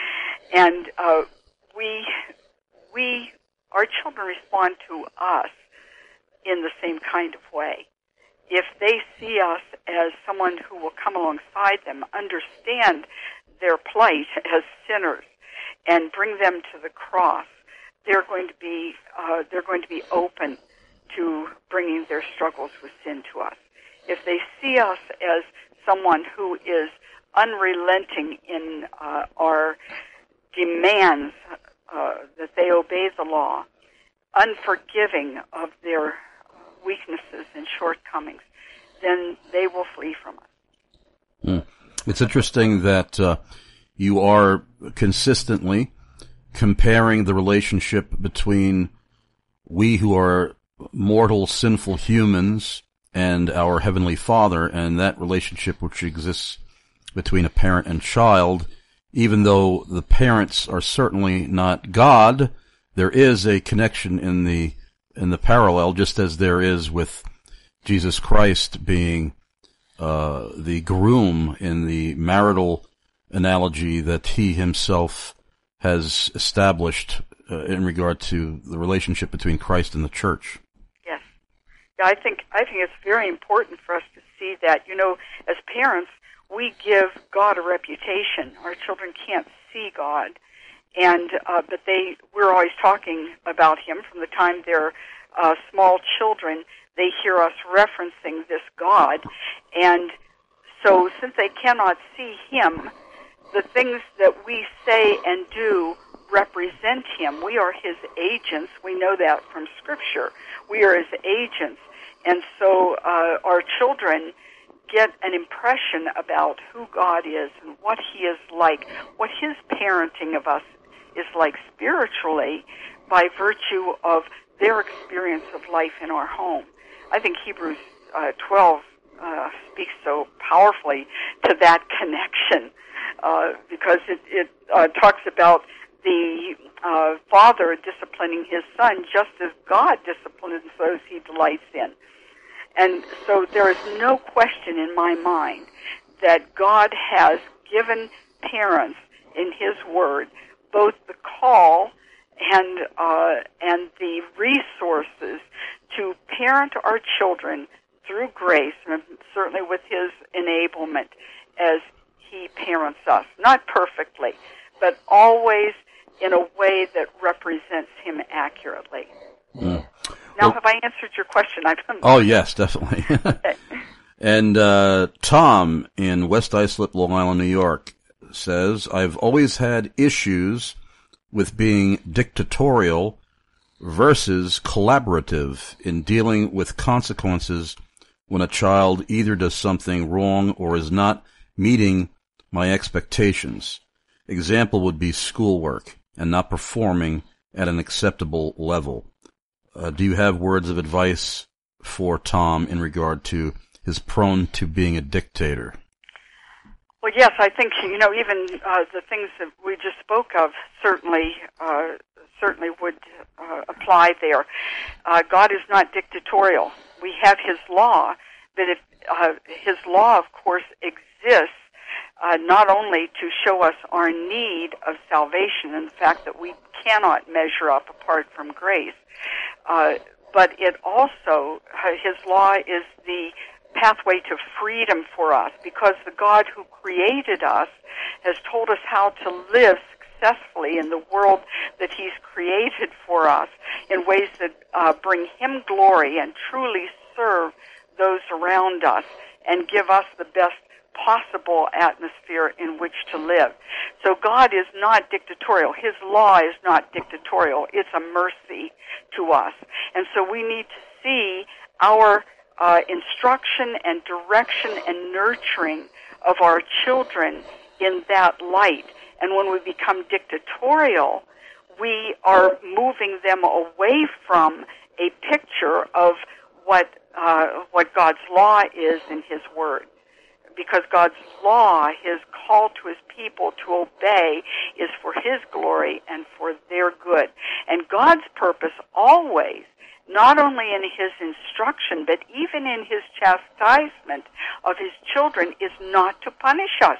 and uh, we we our children respond to us in the same kind of way. If they see us as someone who will come alongside them, understand their plight as sinners, and bring them to the cross, they're going to be uh, they're going to be open to bringing their struggles with sin to us. If they see us as someone who is unrelenting in uh, our demands uh, that they obey the law, unforgiving of their weaknesses and shortcomings, then they will flee from us. Mm. It's interesting that uh, you are consistently comparing the relationship between we who are mortal, sinful humans and our Heavenly Father, and that relationship which exists between a parent and child. Even though the parents are certainly not God, there is a connection in the in the parallel, just as there is with Jesus Christ being uh, the groom in the marital analogy that he himself has established uh, in regard to the relationship between Christ and the church. Yes. Yeah, I think I think it's very important for us to see that. You know, as parents, we give God a reputation. Our children can't see God, and uh, but they we're always talking about him from the time they're uh, small children. They hear us referencing this God, and so since they cannot see him, the things that we say and do represent him. We are his agents. We know that from Scripture. We are his agents, and so uh, our children get an impression about who God is and what he is like, what his parenting of us is like spiritually by virtue of their experience of life in our home. I think Hebrews uh, twelve uh, speaks so powerfully to that connection uh, because it, it uh, talks about the uh, father disciplining his son just as God disciplines those he delights in. And so there is no question in my mind that God has given parents in his word both the call and uh, and the resources to parent our children through grace, and certainly with his enablement as he parents us. Not perfectly, but always in a way that represents him accurately. Mm. Now, well, have I answered your question? I've oh, yes, definitely. Okay. And uh, Tom in West Islip, Long Island, New York, says, I've always had issues with being dictatorial versus collaborative in dealing with consequences when a child either does something wrong or is not meeting my expectations. Example would be schoolwork and not performing at an acceptable level. Uh, do you have words of advice for Tom in regard to his prone to being a dictator? Well, yes, I think, you know, even uh, the things that we just spoke of certainly uh, certainly would uh, apply there. Uh, God is not dictatorial. We have his law, but if, uh, his law, of course, exists uh, not only to show us our need of salvation and the fact that we cannot measure up apart from grace, uh, but it also, uh, his law is the pathway to freedom for us, because the God who created us has told us how to live successfully in the world that he's created for us in ways that uh, bring him glory and truly serve those around us and give us the best possible atmosphere in which to live. So God is not dictatorial. His law is not dictatorial. It's a mercy to us. And so we need to see our uh, instruction and direction and nurturing of our children in that light. And when we become dictatorial, we are moving them away from a picture of what uh, what God's law is in His Word. Because God's law, His call to His people to obey, is for His glory and for their good. And God's purpose always, not only in His instruction, but even in His chastisement of His children, is not to punish us.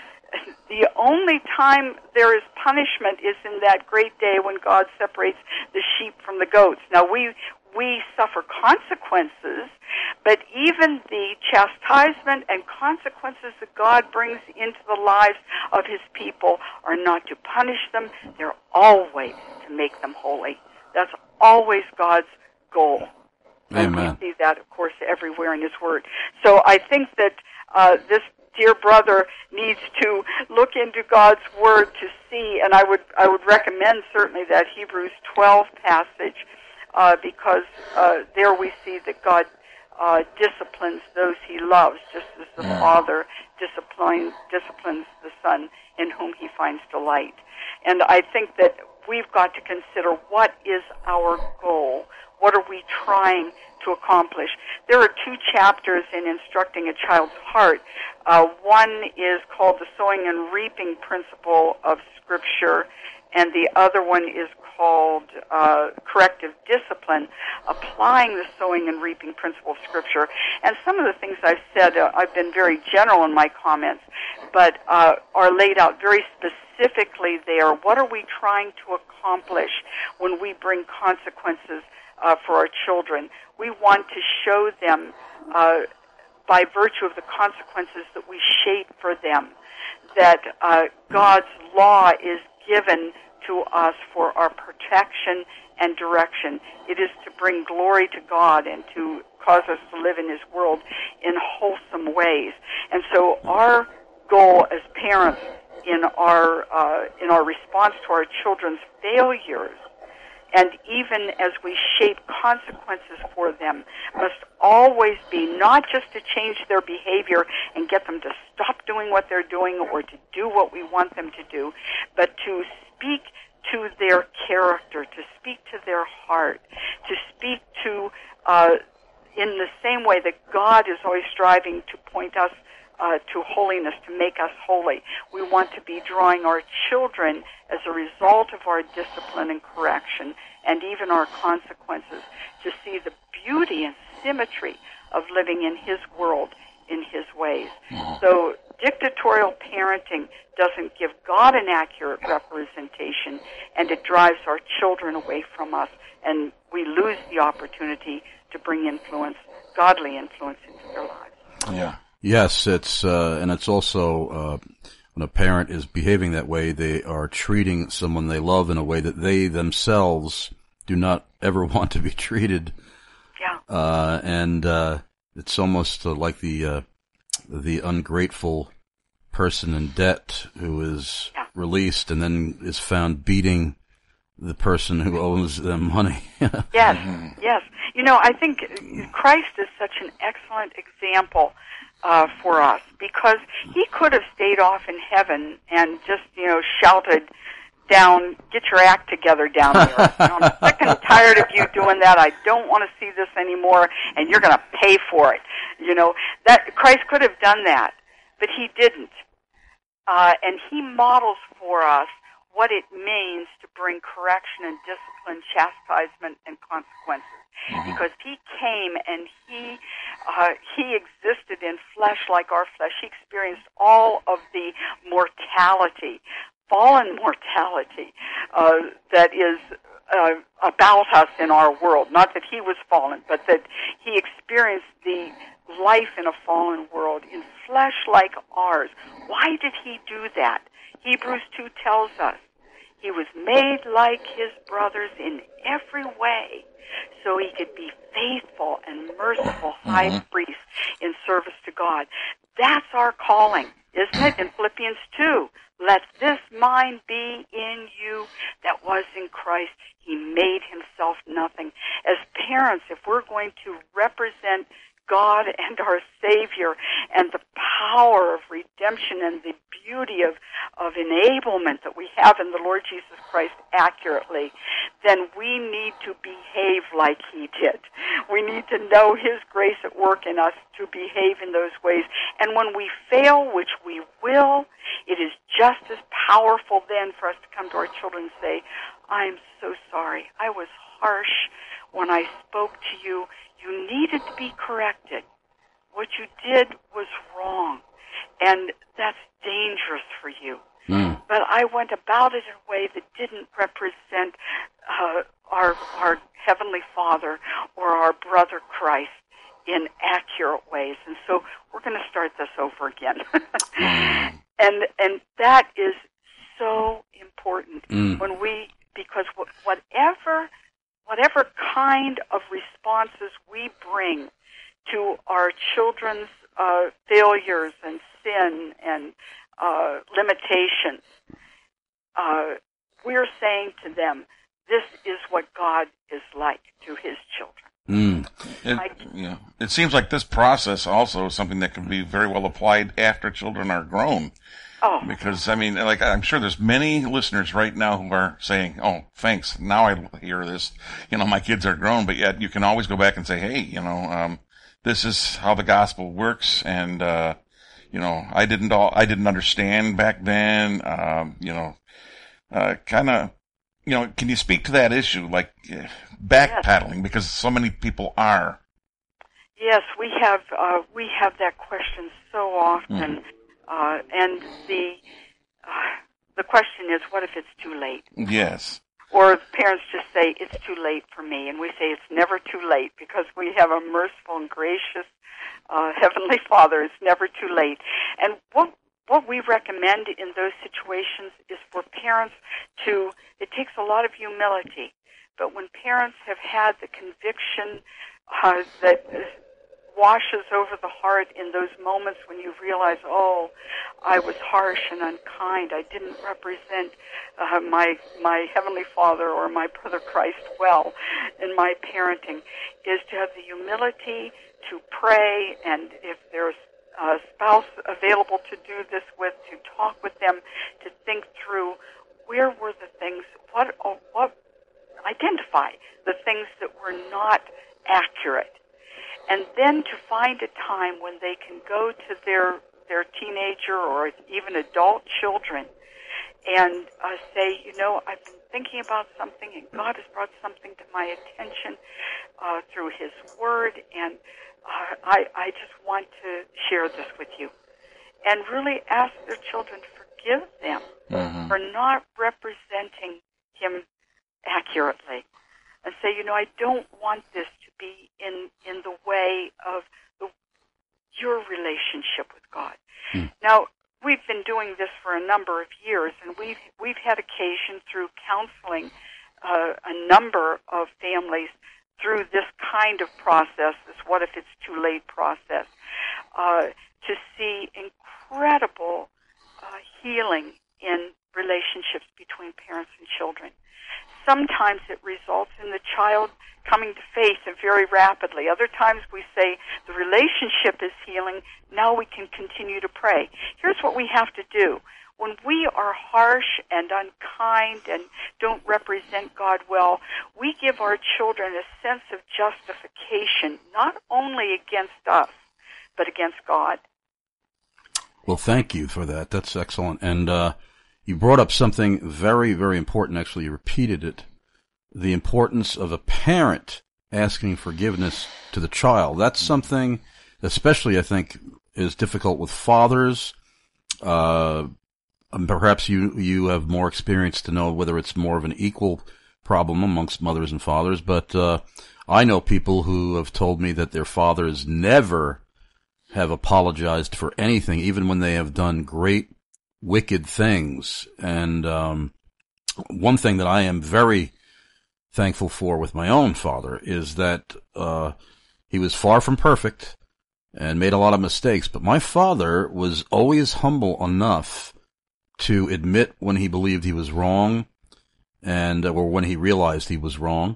The only time there is punishment is in that great day when God separates the sheep from the goats. Now, we we suffer consequences, but even the chastisement and consequences that God brings into the lives of His people are not to punish them. They're always to make them holy. That's always God's goal. Amen. And we see that, of course, everywhere in His Word. So I think that uh, this dear brother needs to look into God's Word to see, and I would I would recommend certainly that Hebrews twelve passage, uh, because uh, there we see that God uh, disciplines those He loves, just as the Yeah. Father disciplines disciplines the Son in whom He finds delight. And I think that we've got to consider, what is our goal? What are we trying to accomplish? There are two chapters in Instructing a Child's Heart. Uh, one is called the Sowing and Reaping Principle of Scripture, and the other one is called uh, Corrective Discipline, applying the Sowing and Reaping Principle of Scripture. And some of the things I've said, uh, I've been very general in my comments, but uh, are laid out very specifically there. What are we trying to accomplish when we bring consequences Uh, for our children? We want to show them, uh, by virtue of the consequences that we shape for them, that uh, God's law is given to us for our protection and direction. It is to bring glory to God and to cause us to live in His world in wholesome ways. And so our goal as parents in our uh, in our response to our children's failures, and even as we shape consequences for them, must always be not just to change their behavior and get them to stop doing what they're doing or to do what we want them to do, but to speak to their character, to speak to their heart, to speak to, uh, in the same way that God is always striving to point us Uh, to holiness, to make us holy. We want to be drawing our children as a result of our discipline and correction, and even our consequences, to see the beauty and symmetry of living in His world, in His ways. So dictatorial parenting doesn't give God an accurate representation, and it drives our children away from us, and we lose the opportunity to bring influence, godly influence, into their lives. Yeah. Yes, it's uh, and it's also uh, when a parent is behaving that way, they are treating someone they love in a way that they themselves do not ever want to be treated. Yeah. Uh, and uh, it's almost uh, like the uh, the ungrateful person in debt who is Yeah. released and then is found beating the person who owes them money. Yes, yes. You know, I think Christ is such an excellent example uh, for us, because He could have stayed off in heaven and just, you know, shouted down, "Get your act together down there. You know, I'm sick and tired of you doing that. I don't want to see this anymore, and you're going to pay for it." You know, that Christ could have done that, but He didn't. Uh, and He models for us what it means to bring correction and discipline, chastisement, and consequences. Mm-hmm. Because He came and He uh, He existed in flesh like our flesh. He experienced all of the mortality, fallen mortality, uh, that is uh, about us in our world. Not that He was fallen, but that He experienced the life in a fallen world in flesh like ours. Why did He do that? Hebrews two tells us He was made like His brothers in every way, so He could be faithful and merciful high priest in service to God. That's our calling, isn't it? In Philippians two, let this mind be in you that was in Christ. He made Himself nothing. As parents, if we're going to represent God and our Savior and the power of redemption and the beauty of, of enablement that we have in the Lord Jesus Christ accurately, then we need to behave like He did. We need to know His grace at work in us to behave in those ways. And when we fail, which we will, it is just as powerful then for us to come to our children and say, I'm so sorry. I was harsh when I spoke to you. You needed to be corrected. What you did was wrong, and that's dangerous for you. Mm. But I went about it in a way that didn't represent uh, our our Heavenly Father or our brother Christ in accurate ways. And so we're going to start this over again. mm. And and that is so important mm. when we, because whatever whatever kind of responses we bring to our children's uh, failures and sin and uh, limitations, uh, we're saying to them, this is what God is like to His children. Mm. It, I, yeah. It seems like this process also is something that can be very well applied after children are grown. Oh. Because, I mean, like, I'm sure there's many listeners right now who are saying, oh, thanks, now I hear this. You know, my kids are grown, but yet you can always go back and say, hey, you know, um, this is how the gospel works, and, uh, you know, I didn't all, I didn't understand back then, um, you know, uh, kind of, you know, can you speak to that issue, like, uh, backpedaling, yes. because so many people are? Yes, we have, uh, we have that question so often. Mm. Uh, and the uh, the question is, what if it's too late? Yes. Or parents just say, it's too late for me. And we say, it's never too late, because we have a merciful and gracious uh, Heavenly Father. It's never too late. And what what we recommend in those situations is for parents to, it takes a lot of humility, but when parents have had the conviction uh, that washes over the heart in those moments when you realize, oh, I was harsh and unkind. I didn't represent uh, my my Heavenly Father or my brother Christ well in my parenting, is to have the humility to pray, and if there's a spouse available to do this with, to talk with them, to think through where were the things, what, what identify the things that were not accurate. And then to find a time when they can go to their their teenager or even adult children and uh, say, you know, I've been thinking about something, and God has brought something to my attention uh, through His Word, and uh, I, I just want to share this with you. And really ask their children to forgive them mm-hmm. for not representing Him accurately. And say, you know, I don't want this to be in, in the way of the, your relationship with God. Mm. Now, we've been doing this for a number of years, and we've, we've had occasion through counseling uh, a number of families through this kind of process, this what if it's too late process, uh, to see incredible uh, healing in relationships between parents and children. Sometimes it results in the child coming to faith very rapidly. Other times we say the relationship is healing, now we can continue to pray. Here's what we have to do. When we are harsh and unkind and don't represent God well, we give our children a sense of justification, not only against us, but against God. Well, thank you for that. That's excellent. And, uh, you brought up something very, very important. Actually, you repeated it. The importance of a parent asking forgiveness to the child. That's something, especially, I think, is difficult with fathers. Uh, perhaps you, you have more experience to know whether it's more of an equal problem amongst mothers and fathers. But, uh, I know people who have told me that their fathers never have apologized for anything, even when they have done great wicked things. And um one thing that I am very thankful for with my own father is that uh he was far from perfect and made a lot of mistakes, but my father was always humble enough to admit when he believed he was wrong, and or when he realized he was wrong,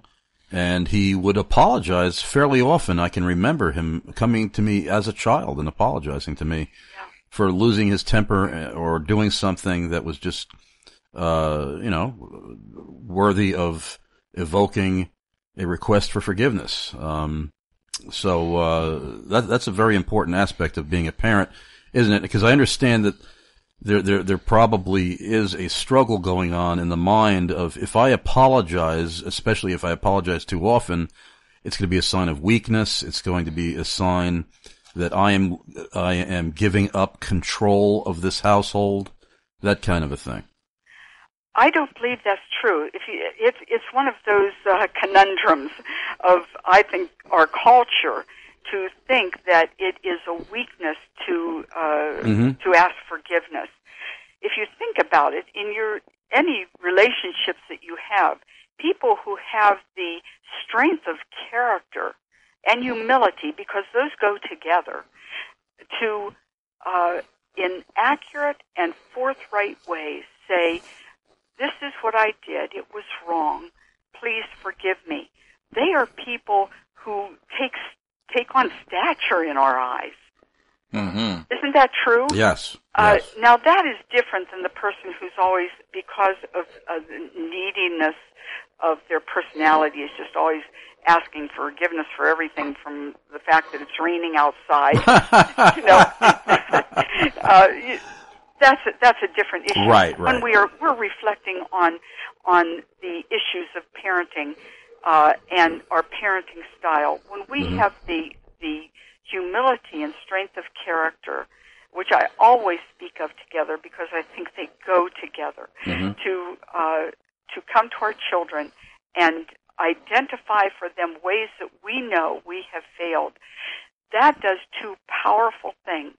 And he would apologize fairly often. I can remember him coming to me as a child and apologizing to me yeah. for losing his temper or doing something that was just, uh, you know, worthy of evoking a request for forgiveness. Um, so, uh, that, that's a very important aspect of being a parent, isn't it? Because I understand that There, there, there probably is a struggle going on in the mind of, if I apologize, especially if I apologize too often, it's going to be a sign of weakness. It's going to be a sign that I am, I am giving up control of this household, that kind of a thing. I don't believe that's true. If you, it's, it's one of those uh, conundrums of, I think, our culture, to think that it is a weakness to uh, mm-hmm. to ask forgiveness. If you think about it, in your any relationships that you have, people who have the strength of character and humility, because those go together, to uh, in accurate and forthright ways say, "This is what I did. It was wrong. Please forgive me." They are people who take take on stature in our eyes. Mm-hmm. Isn't that true? Yes. Uh, yes. Now, that is different than the person who's always, because of, of the neediness of their personality, is just always asking forgiveness for everything, from the fact that it's raining outside. you know, uh, that's a, that's a different issue. Right, right. When we are we're reflecting on on the issues of parenting. Uh, and our parenting style. When we mm-hmm. have the the humility and strength of character, which I always speak of together because I think they go together, mm-hmm. to uh, to come to our children and identify for them ways that we know we have failed, that does two powerful things.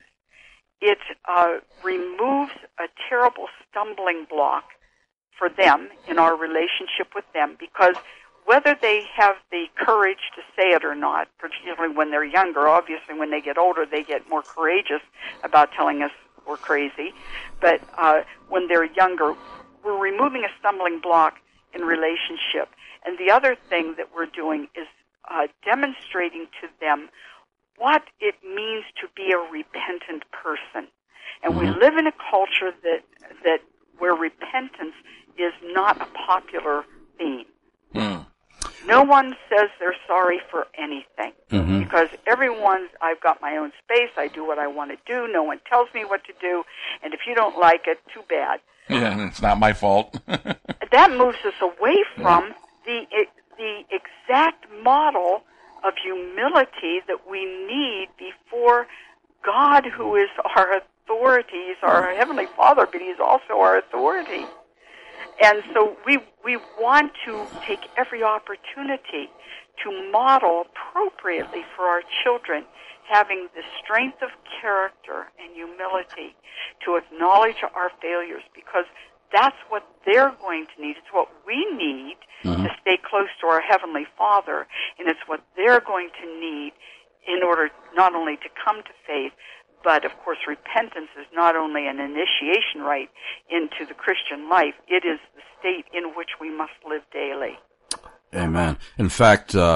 It uh, removes a terrible stumbling block for them in our relationship with them, because whether they have the courage to say it or not, particularly when they're younger, obviously when they get older they get more courageous about telling us we're crazy, but uh, when they're younger, we're removing a stumbling block in relationship. And the other thing that we're doing is uh, demonstrating to them what it means to be a repentant person. And we live in a culture that that where repentance is not a popular theme. Mm. No one says they're sorry for anything, mm-hmm. because everyone's, I've got my own space, I do what I want to do, no one tells me what to do, and if you don't like it, too bad. Yeah, it's not my fault. That moves us away from the the exact model of humility that we need before God, who is our authority. He's our Heavenly Father, but He's also our authority. And so we we want to take every opportunity to model appropriately for our children, having the strength of character and humility to acknowledge our failures, because that's what they're going to need. It's what we need mm-hmm. to stay close to our Heavenly Father, and it's what they're going to need in order not only to come to faith, but, of course, repentance is not only an initiation rite into the Christian life, it is the state in which we must live daily. Amen. In fact, uh,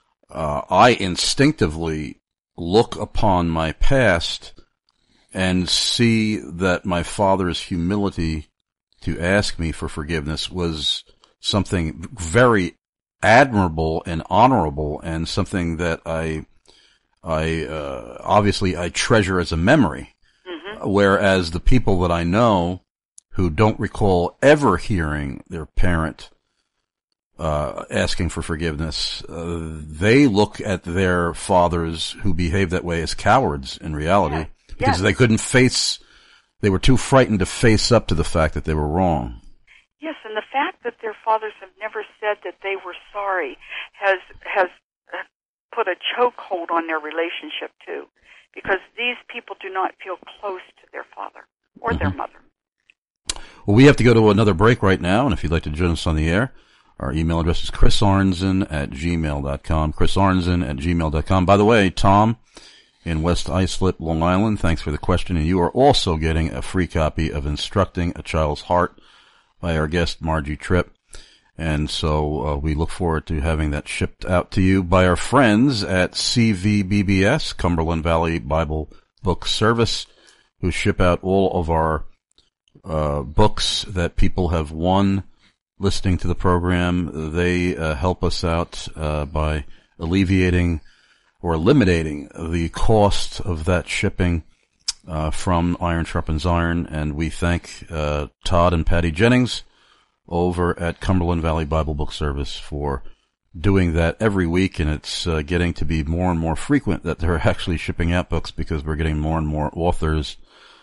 uh, I instinctively look upon my past and see that my father's humility to ask me for forgiveness was something very admirable and honorable, and something that I I, uh, obviously I treasure as a memory, mm-hmm. whereas the people that I know who don't recall ever hearing their parent, uh, asking for forgiveness, uh, they look at their fathers who behave that way as cowards in reality, yeah. because yeah. they couldn't face, they were too frightened to face up to the fact that they were wrong. Yes, and the fact that their fathers have never said that they were sorry has, has, put a chokehold on their relationship too, because these people do not feel close to their father or mm-hmm. their mother. Well, we have to go to another break right now, and if you'd like to join us on the air, our email address is chris arnzen at gmail dot com, chris arnzen at gmail dot com. By the way, Tom in West Islip, Long Island, thanks for the question, and you are also getting a free copy of Instructing a Child's Heart by our guest, Margie Tripp. And so uh, we look forward to having that shipped out to you by our friends at C V B B S, Cumberland Valley Bible Book Service, who ship out all of our uh, books that people have won listening to the program. They uh, help us out uh, by alleviating or eliminating the cost of that shipping uh, from Iron Sharpens Iron. And we thank uh, Todd and Patty Jennings over at Cumberland Valley Bible Book Service for doing that every week, and it's uh, getting to be more and more frequent that they're actually shipping out books because we're getting more and more authors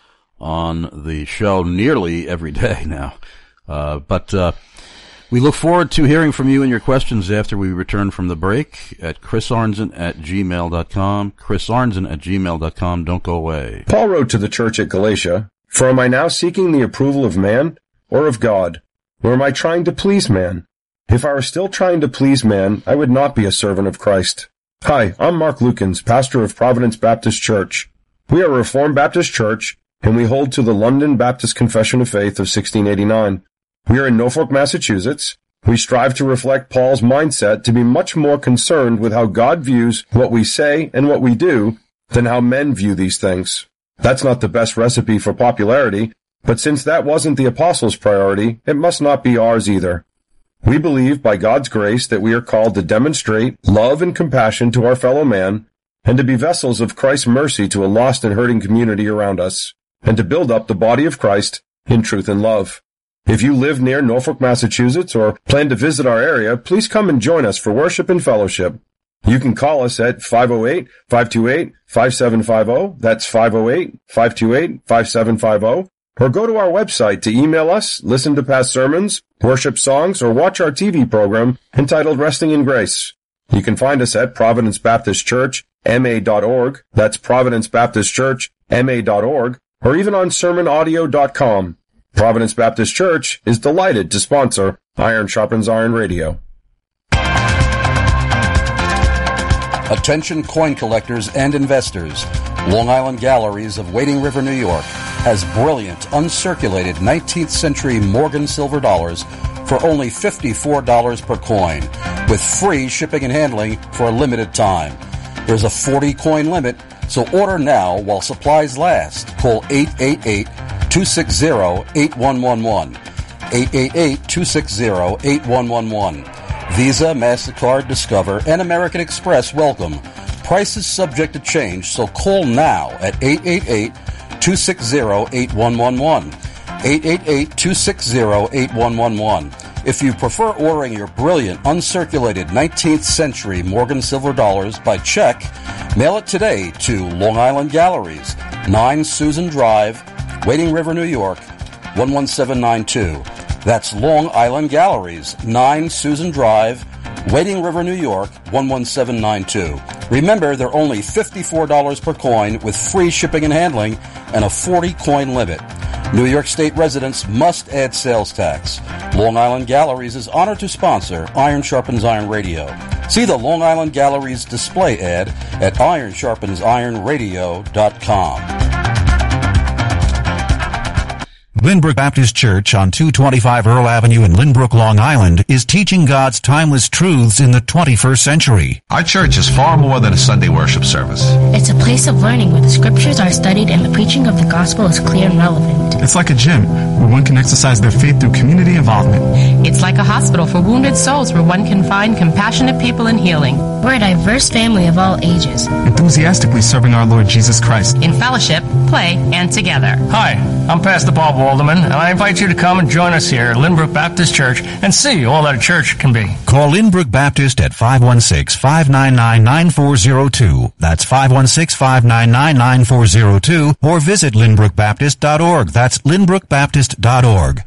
on the show nearly every day now. Uh, but uh, we look forward to hearing from you and your questions after we return from the break at chris arnzen at gmail dot com. chris arnzen at gmail dot com. Don't go away. Paul wrote to the church at Galatia, "For am I now seeking the approval of man or of God? Or am I trying to please man? If I were still trying to please man, I would not be a servant of Christ." Hi, I'm Mark Lukens, pastor of Providence Baptist Church. We are a Reformed Baptist church, and we hold to the London Baptist Confession of Faith of sixteen eighty-nine. We are in Norfolk, Massachusetts. We strive to reflect Paul's mindset to be much more concerned with how God views what we say and what we do than how men view these things. That's not the best recipe for popularity, but since that wasn't the apostles' priority, it must not be ours either. We believe by God's grace that we are called to demonstrate love and compassion to our fellow man, and to be vessels of Christ's mercy to a lost and hurting community around us, and to build up the body of Christ in truth and love. If you live near Norfolk, Massachusetts, or plan to visit our area, please come and join us for worship and fellowship. You can call us at five oh eight, five two eight, five seven five oh, that's five oh eight, five two eight, five seven five oh, or go to our website to email us, listen to past sermons, worship songs, or watch our T V program entitled Resting in Grace. You can find us at Providence Baptist Church, M A dot org, that's Providence Baptist Church, M A dot org, or even on sermon audio dot com. Providence Baptist Church is delighted to sponsor Iron Sharpens Iron Radio. Attention coin collectors and investors. Long Island Galleries of Wading River, New York has brilliant, uncirculated nineteenth century Morgan silver dollars for only fifty-four dollars per coin, with free shipping and handling for a limited time. There's a forty coin limit, so order now while supplies last. Call eight eight eight, two six zero, eight one one one. eight eight eight, two six zero, eight one one one. Visa, MasterCard, Discover, and American Express welcome. Price is subject to change, so call now at eight eight eight, two six zero, eight one one one. eight eight eight, two six zero, eight one one one. If you prefer ordering your brilliant, uncirculated nineteenth century Morgan silver dollars by check, mail it today to Long Island Galleries, nine Susan Drive, Wading River, New York, one one seven nine two. That's Long Island Galleries, nine Susan Drive, Wading River, New York, one one seven nine two. Remember, they're only fifty-four dollars per coin with free shipping and handling and a forty coin limit. New York State residents must add sales tax. Long Island Galleries is honored to sponsor Iron Sharpens Iron Radio. See the Long Island Galleries display ad at iron sharpens iron radio dot com. Lynbrook Baptist Church on two twenty-five Earl Avenue in Lynbrook, Long Island is teaching God's timeless truths in the twenty-first century. Our church is far more than a Sunday worship service. It's a place of learning where the scriptures are studied and the preaching of the gospel is clear and relevant. It's like a gym where one can exercise their faith through community involvement. It's like a hospital for wounded souls where one can find compassionate people in healing. We're a diverse family of all ages, enthusiastically serving our Lord Jesus Christ in fellowship, play, and together. Hi, I'm Pastor Bob Walderman, and I invite you to come and join us here at Lynbrook Baptist Church and see all that a church can be. Call Lynbrook Baptist at five one six, five nine nine, nine four zero two. That's five one six, five nine nine, nine four zero two. Or visit lynbrook baptist dot org. That's lynbrook baptist dot org.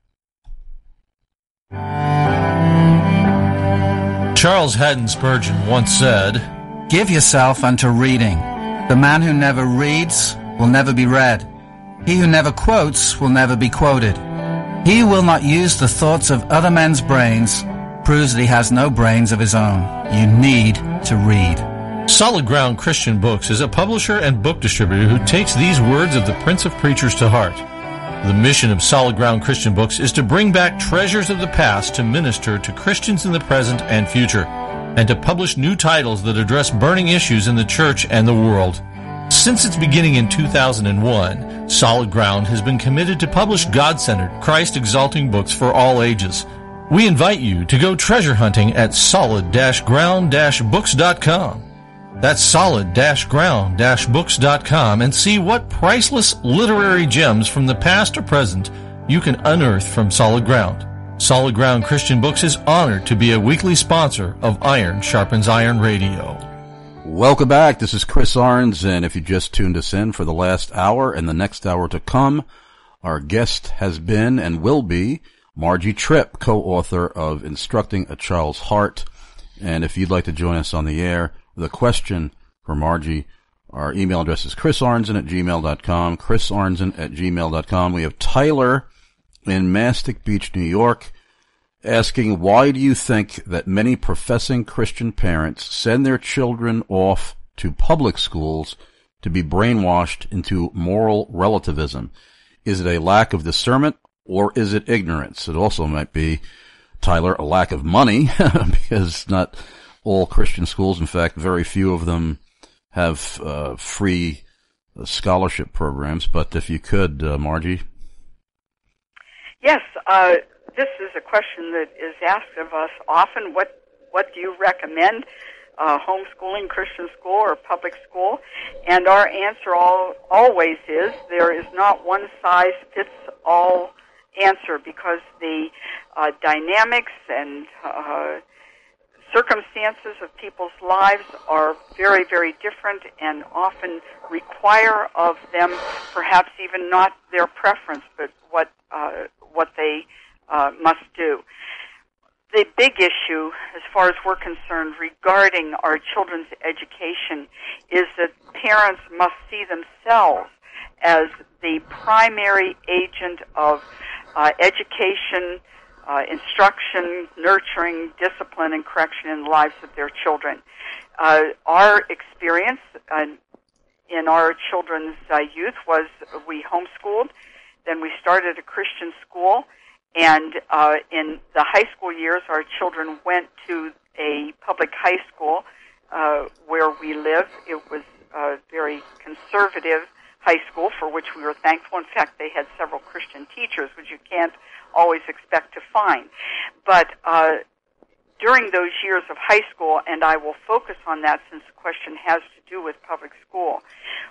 Charles Haddon Spurgeon once said, "Give yourself unto reading. The man who never reads will never be read. He who never quotes will never be quoted. He who will not use the thoughts of other men's brains proves that he has no brains of his own. You need to read." Solid Ground Christian Books is a publisher and book distributor who takes these words of the Prince of Preachers to heart. The mission of Solid Ground Christian Books is to bring back treasures of the past to minister to Christians in the present and future, and to publish new titles that address burning issues in the church and the world. Since its beginning in two thousand one, Solid Ground has been committed to publish God-centered, Christ-exalting books for all ages. We invite you to go treasure hunting at solid ground books dot com. That's solid ground books dot com, and see what priceless literary gems from the past or present you can unearth from Solid Ground. Solid Ground Christian Books is honored to be a weekly sponsor of Iron Sharpens Iron Radio. Welcome back. This is Chris Arns, and if you just tuned us in for the last hour and the next hour to come, our guest has been and will be Margie Tripp, co-author of Instructing a Child's Heart. And if you'd like to join us on the air, the question for Margie, our email address is chrisarnsen at gmail dot com, chrisarnsen at gmail dot com. We have Tyler in Mastic Beach, New York, asking, why do you think that many professing Christian parents send their children off to public schools to be brainwashed into moral relativism? Is it a lack of discernment, or is it ignorance? It also might be, Tyler, a lack of money, because not all Christian schools, in fact, very few of them have uh, free uh, scholarship programs. But if you could, uh, Margie. Yes, uh, this is a question that is asked of us often. What what do you recommend, uh, homeschooling, Christian school, or public school? And our answer all, always is there is not one size fits all answer, because the uh, dynamics and uh, circumstances of people's lives are very, very different and often require of them perhaps even not their preference, but what uh, what they uh, must do. The big issue, as far as we're concerned, regarding our children's education is that parents must see themselves as the primary agent of uh, education, Uh, instruction, nurturing, discipline, and correction in the lives of their children. Uh, our experience uh, in our children's uh, youth was we homeschooled, then we started a Christian school, and uh, in the high school years, our children went to a public high school uh, where we live. It was a very conservative high school, for which we were thankful. In fact, they had several Christian teachers, which you can't always expect to find. But uh, during those years of high school, and I will focus on that since the question has to do with public school,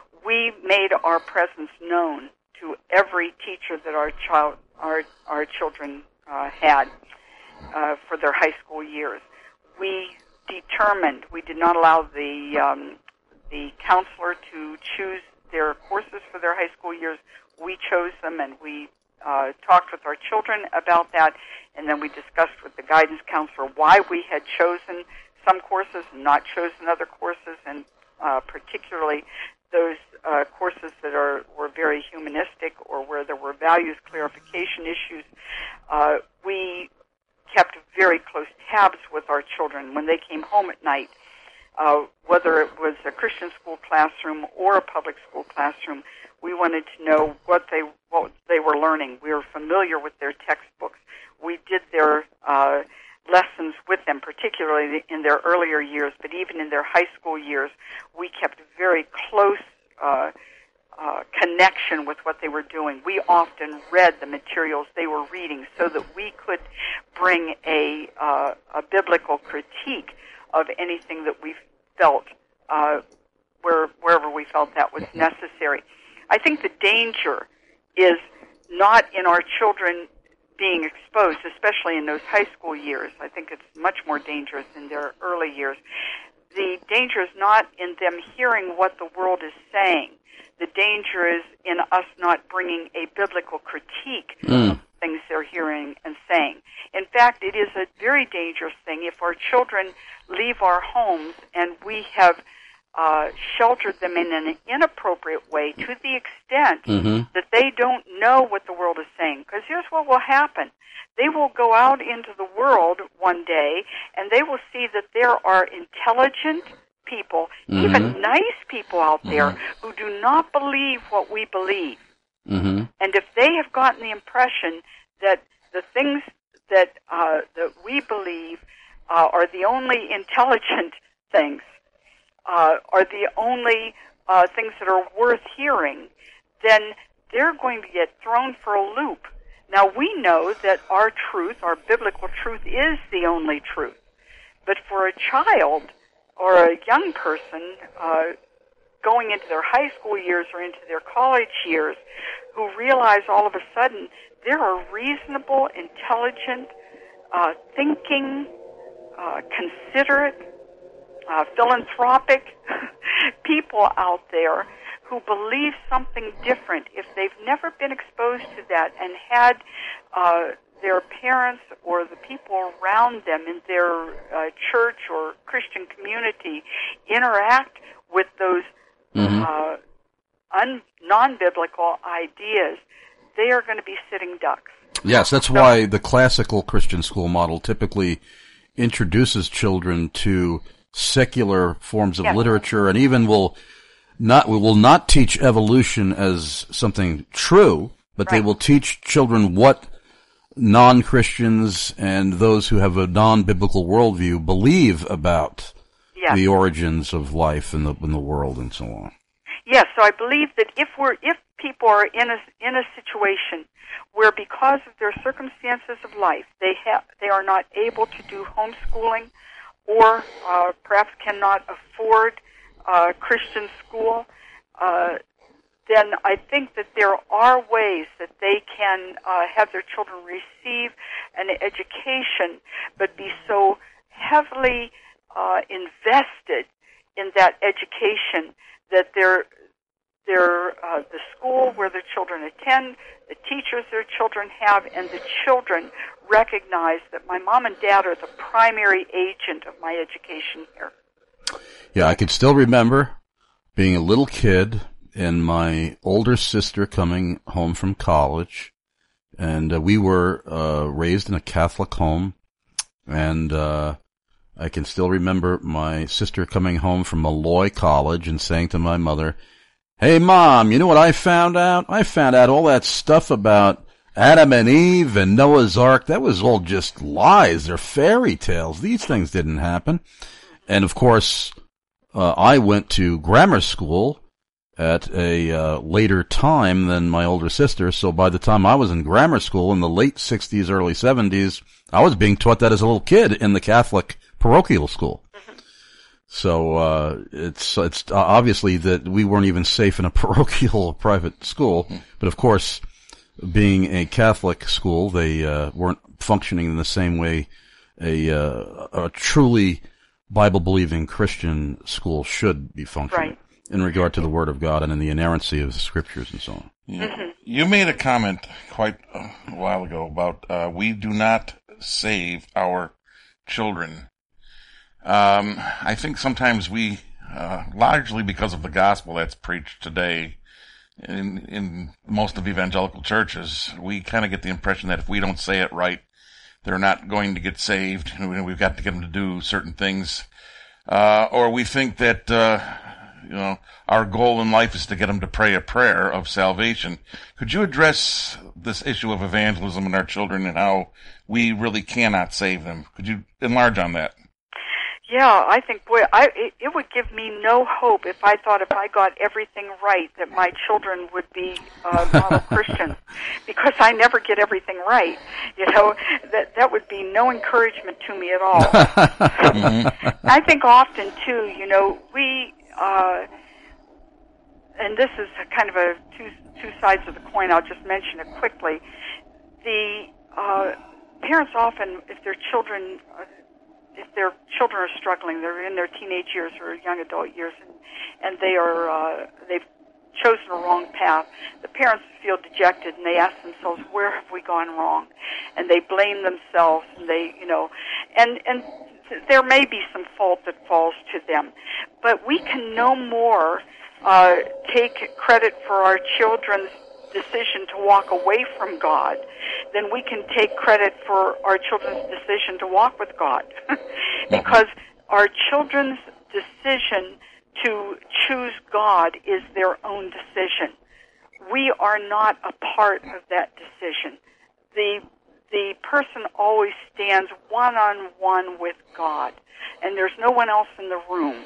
we made our presence known to every teacher that our child, our our children uh, had uh, for their high school years. We determined we did not allow the um, the counselor to choose their courses for their high school years. We chose them, and we uh, talked with our children about that, and then we discussed with the guidance counselor why we had chosen some courses and not chosen other courses, and uh, particularly those uh, courses that are were very humanistic or where there were values clarification issues. Uh, we kept very close tabs with our children when they came home at night. Uh, whether it was a Christian school classroom or a public school classroom, we wanted to know what they what they were learning. We were familiar with their textbooks. We did their uh, lessons with them, particularly in their earlier years, but even in their high school years, we kept very close uh, uh, connection with what they were doing. We often read the materials they were reading so that we could bring a, uh, a biblical critique of anything that we felt, uh, where, wherever we felt that was necessary. I think the danger is not in our children being exposed, especially in those high school years. I think it's much more dangerous in their early years. The danger is not in them hearing what the world is saying. The danger is in us not bringing a biblical critique mm. of things they're hearing and saying. In fact, it is a very dangerous thing if our children leave our homes and we have uh, sheltered them in an inappropriate way to the extent mm-hmm. that they don't know what the world is saying. Because here's what will happen. They will go out into the world one day and they will see that there are intelligent people, mm-hmm. even nice people out there mm-hmm. who do not believe what we believe. Mm-hmm. And if they have gotten the impression that the things that uh, that we believe uh, are the only intelligent things, uh, are the only uh, things that are worth hearing, then they're going to get thrown for a loop. Now, we know that our truth, our biblical truth, is the only truth. But for a child or a young person uh, going into their high school years or into their college years who realize all of a sudden there are reasonable, intelligent, uh, thinking, uh, considerate, uh, philanthropic people out there who believe something different, if they've never been exposed to that and had uh, their parents or the people around them in their uh, church or Christian community interact with those mm-hmm. uh, un- non-biblical ideas, they are going to be sitting ducks. Yes, that's why the classical Christian school model typically introduces children to secular forms of yes. literature, and even will not we will not teach evolution as something true, but right. they will teach children what non-Christians and those who have a non-biblical worldview believe about yes. the origins of life in the in the world and so on. Yes, so I believe that if we're if people are in a in a situation where because of their circumstances of life they have they are not able to do homeschooling or uh, perhaps cannot afford uh, Christian school, uh, then I think that there are ways that they can uh, have their children receive an education, but be so heavily uh, invested in that education that they're Their, uh, the school where their children attend, the teachers their children have, and the children recognize that my mom and dad are the primary agent of my education here. Yeah, I can still remember being a little kid and my older sister coming home from college, and uh, we were uh, raised in a Catholic home, and uh, I can still remember my sister coming home from Malloy College and saying to my mother, "Hey, Mom, you know what I found out? I found out all that stuff about Adam and Eve and Noah's Ark. That was all just lies. They're fairy tales. These things didn't happen." And, of course, uh, I went to grammar school at a uh, later time than my older sister. So by the time I was in grammar school in the late sixties, early seventies, I was being taught that as a little kid in the Catholic parochial school. So, uh, it's, it's obviously that we weren't even safe in a parochial private school. But of course, being a Catholic school, they, uh, weren't functioning in the same way a, uh, a truly Bible-believing Christian school should be functioning right. in regard to the Word of God and in the inerrancy of the Scriptures and so on. Yeah. Mm-hmm. You made a comment quite a while ago about, uh, we do not save our children. Um, I think sometimes we, uh, largely because of the gospel that's preached today in, in most of evangelical churches, we kind of get the impression that if we don't say it right, they're not going to get saved. We've got to get them to do certain things. Uh, or we think that, uh, you know, our goal in life is to get them to pray a prayer of salvation. Could you address this issue of evangelism in our children and how we really cannot save them? Could you enlarge on that? Yeah, I think, boy, I, it, it would give me no hope if I thought if I got everything right that my children would be uh, model Christians, because I never get everything right. You know, that that would be no encouragement to me at all. mm-hmm. I think often, too, you know, we, uh, and this is a kind of a two, two sides of the coin, I'll just mention it quickly. The uh, parents often, if their children... Uh, if their children are struggling, they're in their teenage years or young adult years, and, and they are, uh, they've chosen a wrong path, the parents feel dejected and they ask themselves, where have we gone wrong? And they blame themselves, and they, you know, and, and there may be some fault that falls to them. But we can no more, uh, take credit for our children's decision to walk away from God, then we can take credit for our children's decision to walk with God. Because our children's decision to choose God is their own decision. we are not a part of that decision. The the person always stands one-on-one with God, and there's no one else in the room.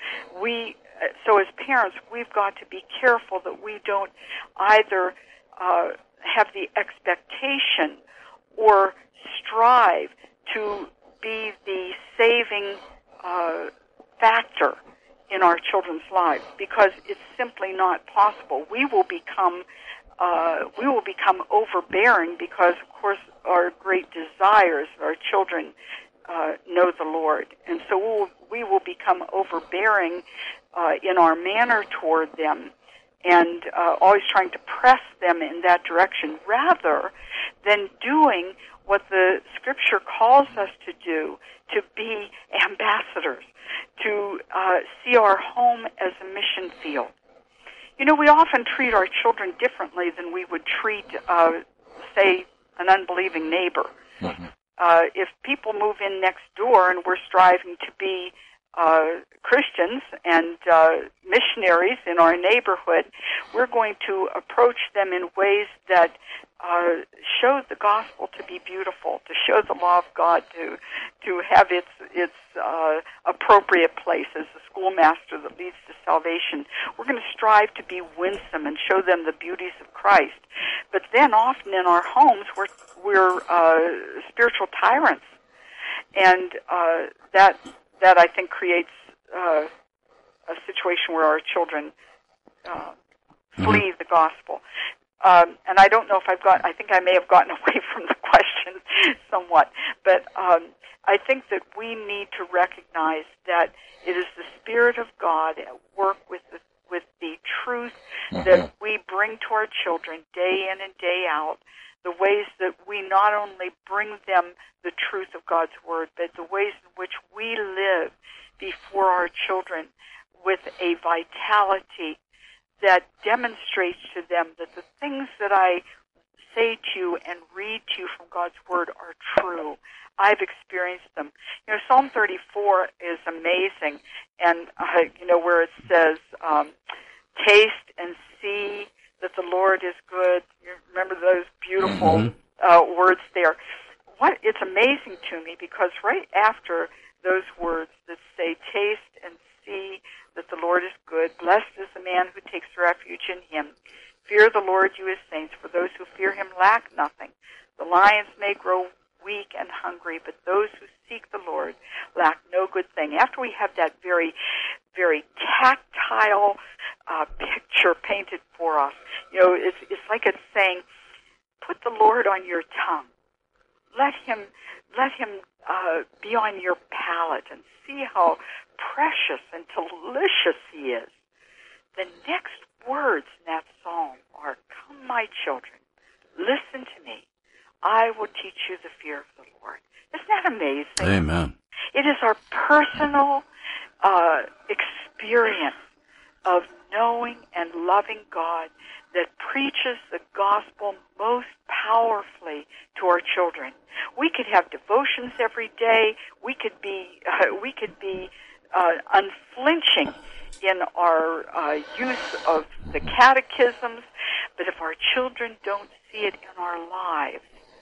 We, so as parents, we've got to be careful that we don't either uh, have the expectation or strive to be the saving uh, factor in our children's lives, because it's simply not possible. We will become uh, we will become overbearing because, of course, our great desires of our children uh, know the Lord, and so we will, we will become overbearing uh, in our manner toward them, and uh, always trying to press them in that direction, rather than doing what the Scripture calls us to do, to be ambassadors, to uh, see our home as a mission field. You know, we often treat our children differently than we would treat, uh, say, an unbelieving neighbor. Mm-hmm. Uh, if people move in next door and we're striving to be uh, Christians and uh, missionaries in our neighborhood, we're going to approach them in ways that uh, show the gospel to be beautiful, to show the law of God to to have its its uh, appropriate place as the schoolmaster that leads to salvation. We're going to strive to be winsome and show them the beauties of Christ. But then often in our homes, we're we're uh, spiritual tyrants, and uh, that that I think creates uh, a situation where our children uh, flee mm-hmm. the gospel. Um, and I don't know if I've got, I think I may have gotten away from the question somewhat, but um, I think that we need to recognize that it is the Spirit of God at work with the, with the truth mm-hmm. that we bring to our children day in and day out, the ways that we not only bring them the truth of God's Word, but the ways in which we live before our children with a vitality that demonstrates to them that the things that I say to you and read to you from God's Word are true. I've experienced them. You know, Psalm thirty-four is amazing, and, uh, you know, where it says, um, taste and see that the Lord is good. You remember those beautiful mm-hmm. uh, words there. What It's amazing to me because right after those words that say, taste and see that the Lord is good, blessed is the man who takes refuge in him. Fear the Lord, you his saints, for those who fear him lack nothing. The lions may grow weak and hungry, but those who seek the Lord lack no good thing. After we have that very, very tactile uh, picture painted for us, you know, it's, it's like it's saying, put the Lord on your tongue. Let him, let him uh, be on your palate and see how precious and delicious he is. The next words in that psalm are, come, my children, listen to me. I will teach you the fear of the Lord. Isn't that amazing? Amen. It is our personal uh, experience of knowing and loving God that preaches the gospel most powerfully to our children. We could have devotions every day. We could be uh, we could be uh, unflinching in our uh, use of the catechisms, but if our children don't see it in our lives,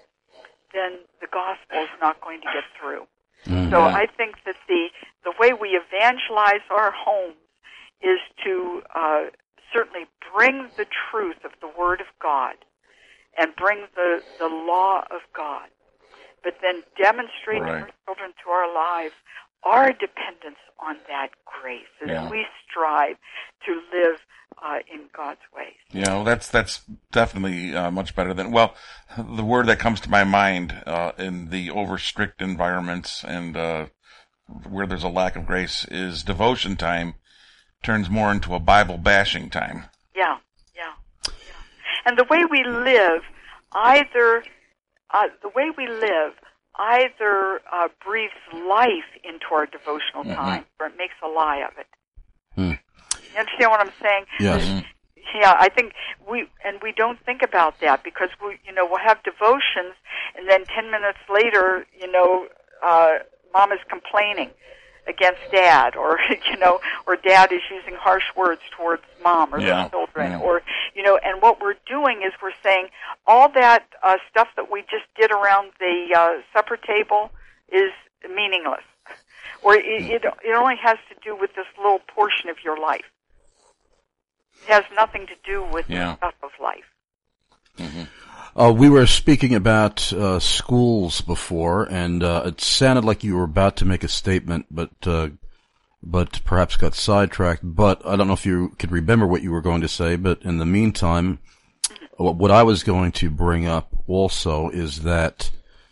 then the gospel is not going to get through. Mm-hmm. So I think that the the way we evangelize our homes is to uh, certainly bring the truth of the Word of God and bring the, the law of God, but then demonstrate right. to our children through our lives our dependence on that grace as yeah. we strive to live uh, in God's ways. Yeah, well, that's that's definitely uh, much better than, well, the word that comes to my mind uh, in the over-strict environments and uh, where there's a lack of grace is devotion time turns more into a Bible bashing time. Yeah, yeah, yeah. And the way we live, either, uh, the way we live, either uh, breathes life into our devotional mm-hmm. time, or it makes a lie of it. Mm. You understand what I'm saying? Yes. Mm-hmm. Yeah, I think we, and we don't think about that because we, you know, we'll have devotions, and then ten minutes later, you know, uh, Mom is complaining. against dad, or you know, or dad is using harsh words towards mom or yeah. the children, yeah. or you know, and what we're doing is we're saying all that uh, stuff that we just did around the uh, supper table is meaningless, or it, it it only has to do with this little portion of your life. It has nothing to do with yeah. the stuff of life. Mm-hmm. Uh, we were speaking about uh, schools before, and uh, it sounded like you were about to make a statement, but uh, but perhaps got sidetracked. But I don't know if you could remember what you were going to say. But in the meantime, what I was going to bring up also is that,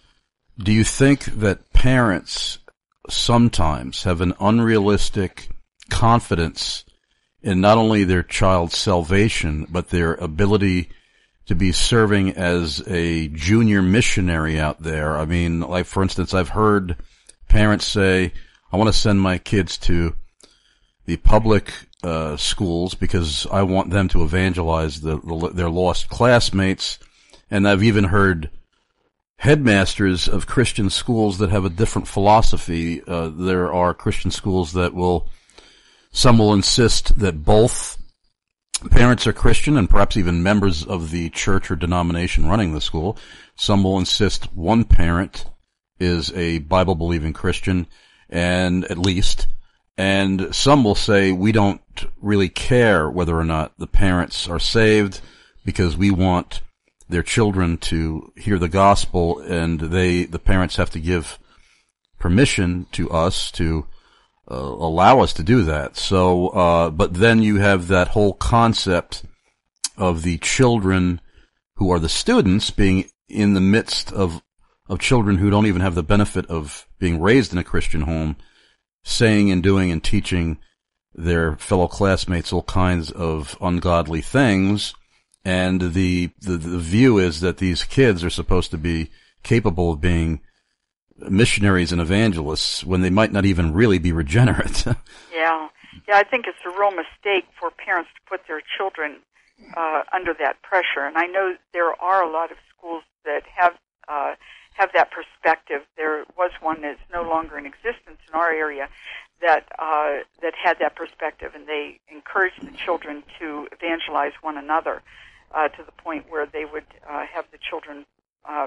do you think that parents sometimes have an unrealistic confidence in not only their child's salvation, but their ability to be serving as a junior missionary out there? I mean, like, for instance, I've heard parents say, I want to send my kids to the public uh, schools because I want them to evangelize the, the, their lost classmates. And I've even heard headmasters of Christian schools that have a different philosophy. Uh, there are Christian schools that will, some will insist that both parents are Christian and perhaps even members of the church or denomination running the school. Some will insist one parent is a Bible-believing Christian, and at least, and some will say we don't really care whether or not the parents are saved because we want their children to hear the gospel, and they, the parents have to give permission to us to uh, allow us to do that. So, uh, but then you have that whole concept of the children who are the students being in the midst of, of children who don't even have the benefit of being raised in a Christian home, saying and doing and teaching their fellow classmates all kinds of ungodly things. And the, the, the view is that these kids are supposed to be capable of being missionaries and evangelists when they might not even really be regenerate. yeah. Yeah, I think it's a real mistake for parents to put their children uh, under that pressure. And I know there are a lot of schools that have uh, have that perspective. There was one that's no longer in existence in our area that uh, that had that perspective, and they encouraged the children to evangelize one another uh, to the point where they would uh, have the children uh,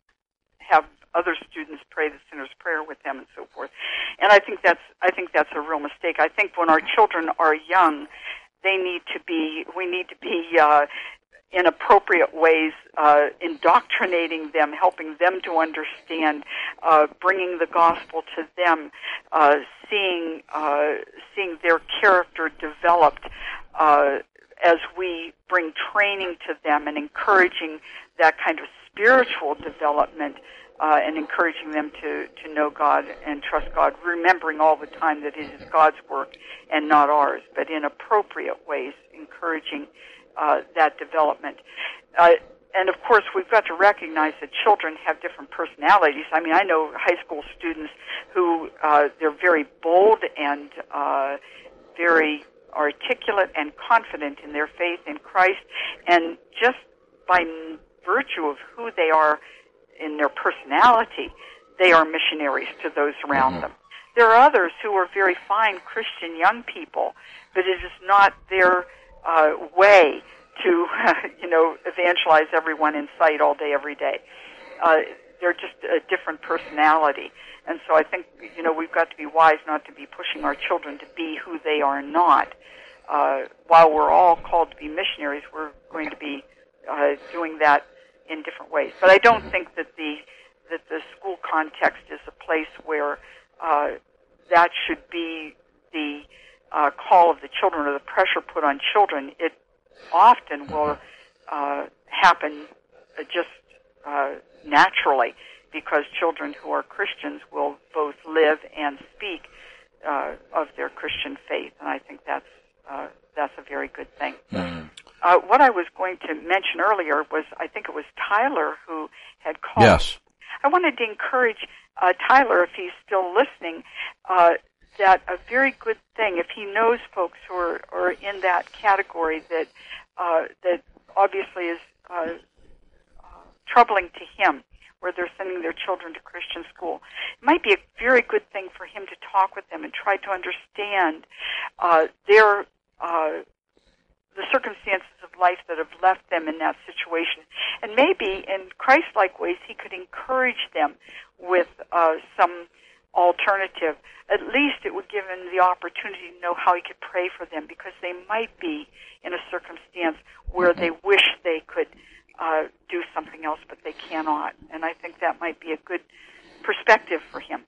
have other students pray the sinner's prayer with them and so forth. And I think that's I think that's a real mistake. I think when our children are young, they need to be we need to be uh, in appropriate ways uh, indoctrinating them, helping them to understand, uh, bringing the gospel to them, uh, seeing uh, seeing their character developed uh, as we bring training to them and encouraging that kind of spiritual development. Uh, and encouraging them to, to know God and trust God, remembering all the time that it is God's work and not ours, but in appropriate ways, encouraging uh, that development. Uh, and, of course, we've got to recognize that children have different personalities. I mean, I know high school students who uh, they're very bold and uh, very articulate and confident in their faith in Christ, and just by virtue of who they are in their personality, they are missionaries to those around mm-hmm. them. There are others who are very fine Christian young people, but it is not their uh, way to, uh, you know, evangelize everyone in sight all day, every day. Uh, they're just a different personality. And so I think, you know, we've got to be wise not to be pushing our children to be who they are not. Uh, while we're all called to be missionaries, we're going to be uh, doing that in different ways. But I don't think that the that the school context is a place where uh, that should be the uh, call of the children or the pressure put on children. It often will uh, happen uh, just uh, naturally because children who are Christians will both live and speak uh, of their Christian faith, and I think that's uh, that's a very good thing. Mm-hmm. Uh, what I was going to mention earlier was, I think it was Tyler who had called. Yes. I wanted to encourage uh, Tyler, if he's still listening, uh, that a very good thing, if he knows folks who are, are in that category that uh, that obviously is uh, uh, troubling to him, where they're sending their children to Christian school. It might be a very good thing for him to talk with them and try to understand uh, their uh, the circumstances of life that have left them in that situation. And maybe in Christ-like ways he could encourage them with uh, some alternative. At least it would give him the opportunity to know how he could pray for them, because they might be in a circumstance where they wish they could uh, do something else, but they cannot. And I think that might be a good perspective for him.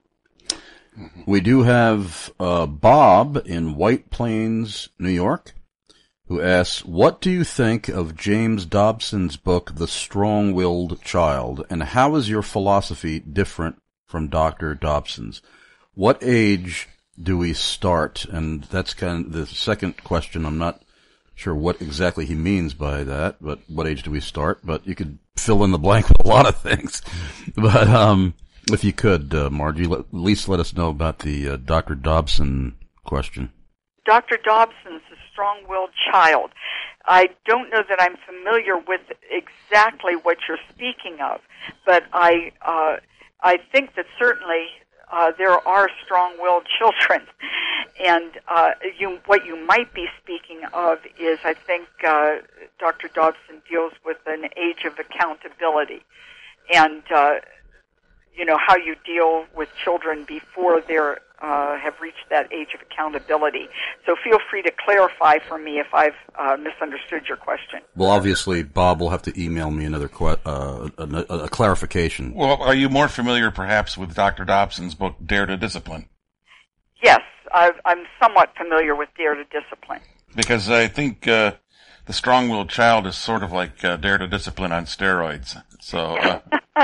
We do have uh, Bob in White Plains, New York, who asks, what do you think of James Dobson's book, The Strong-Willed Child, and how is your philosophy different from Doctor Dobson's? What age do we start? And that's kind of the second question. I'm not sure what exactly he means by that, but what age do we start? But you could fill in the blank with a lot of things. But um, if you could, uh, Margie, let, at least let us know about the uh, Doctor Dobson question. Doctor Dobson's A Strong-Willed Child. I don't know that I'm familiar with exactly what you're speaking of, but I uh, I think that certainly uh, there are strong-willed children, and uh, you, what you might be speaking of is, I think uh, Doctor Dobson deals with an age of accountability, and uh, you know how you deal with children before they're Uh, have reached that age of accountability. So feel free to clarify for me if I've uh, misunderstood your question. Well, obviously, Bob will have to email me another que- uh, a, a clarification. Well, are you more familiar, perhaps, with Doctor Dobson's book, Dare to Discipline? Yes, I've, I'm somewhat familiar with Dare to Discipline. Because I think uh, The Strong-Willed Child is sort of like uh, Dare to Discipline on steroids. So... Uh,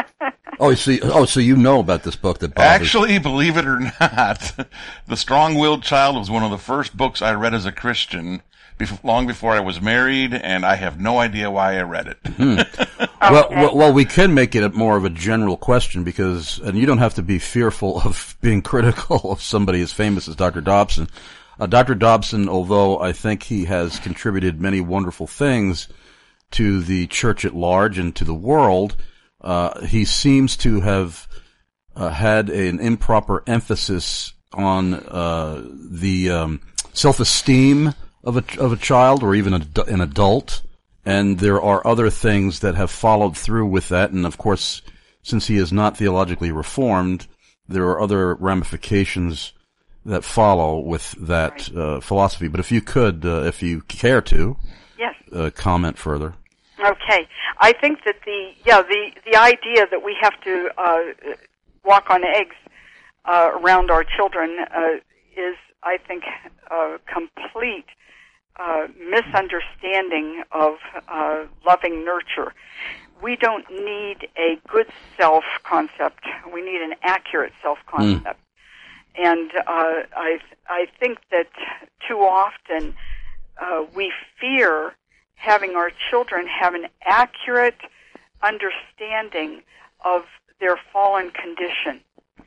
Oh, so you, oh, so you know about this book that Bob Actually, is... believe it or not, The Strong-Willed Child was one of the first books I read as a Christian, before, long before I was married, and I have no idea why I read it. Hmm. well, well, well, we can make it more of a general question, because, and you don't have to be fearful of being critical of somebody as famous as Doctor Dobson. Uh, Doctor Dobson, although I think he has contributed many wonderful things to the church at large and to the world, Uh, he seems to have uh, had an improper emphasis on uh, the um, self-esteem of a of a child or even a, an adult, and there are other things that have followed through with that. And of course, since he is not theologically reformed, there are other ramifications that follow with that uh, philosophy. But if you could, uh, if you care to, yes, uh, comment further. Okay, I think that the yeah the the idea that we have to uh, walk on eggs uh, around our children uh, is, I think, a complete uh, misunderstanding of uh, loving nurture. We don't need a good self concept. We need an accurate self concept, mm. and uh, I I think that too often uh, we fear having our children have an accurate understanding of their fallen condition.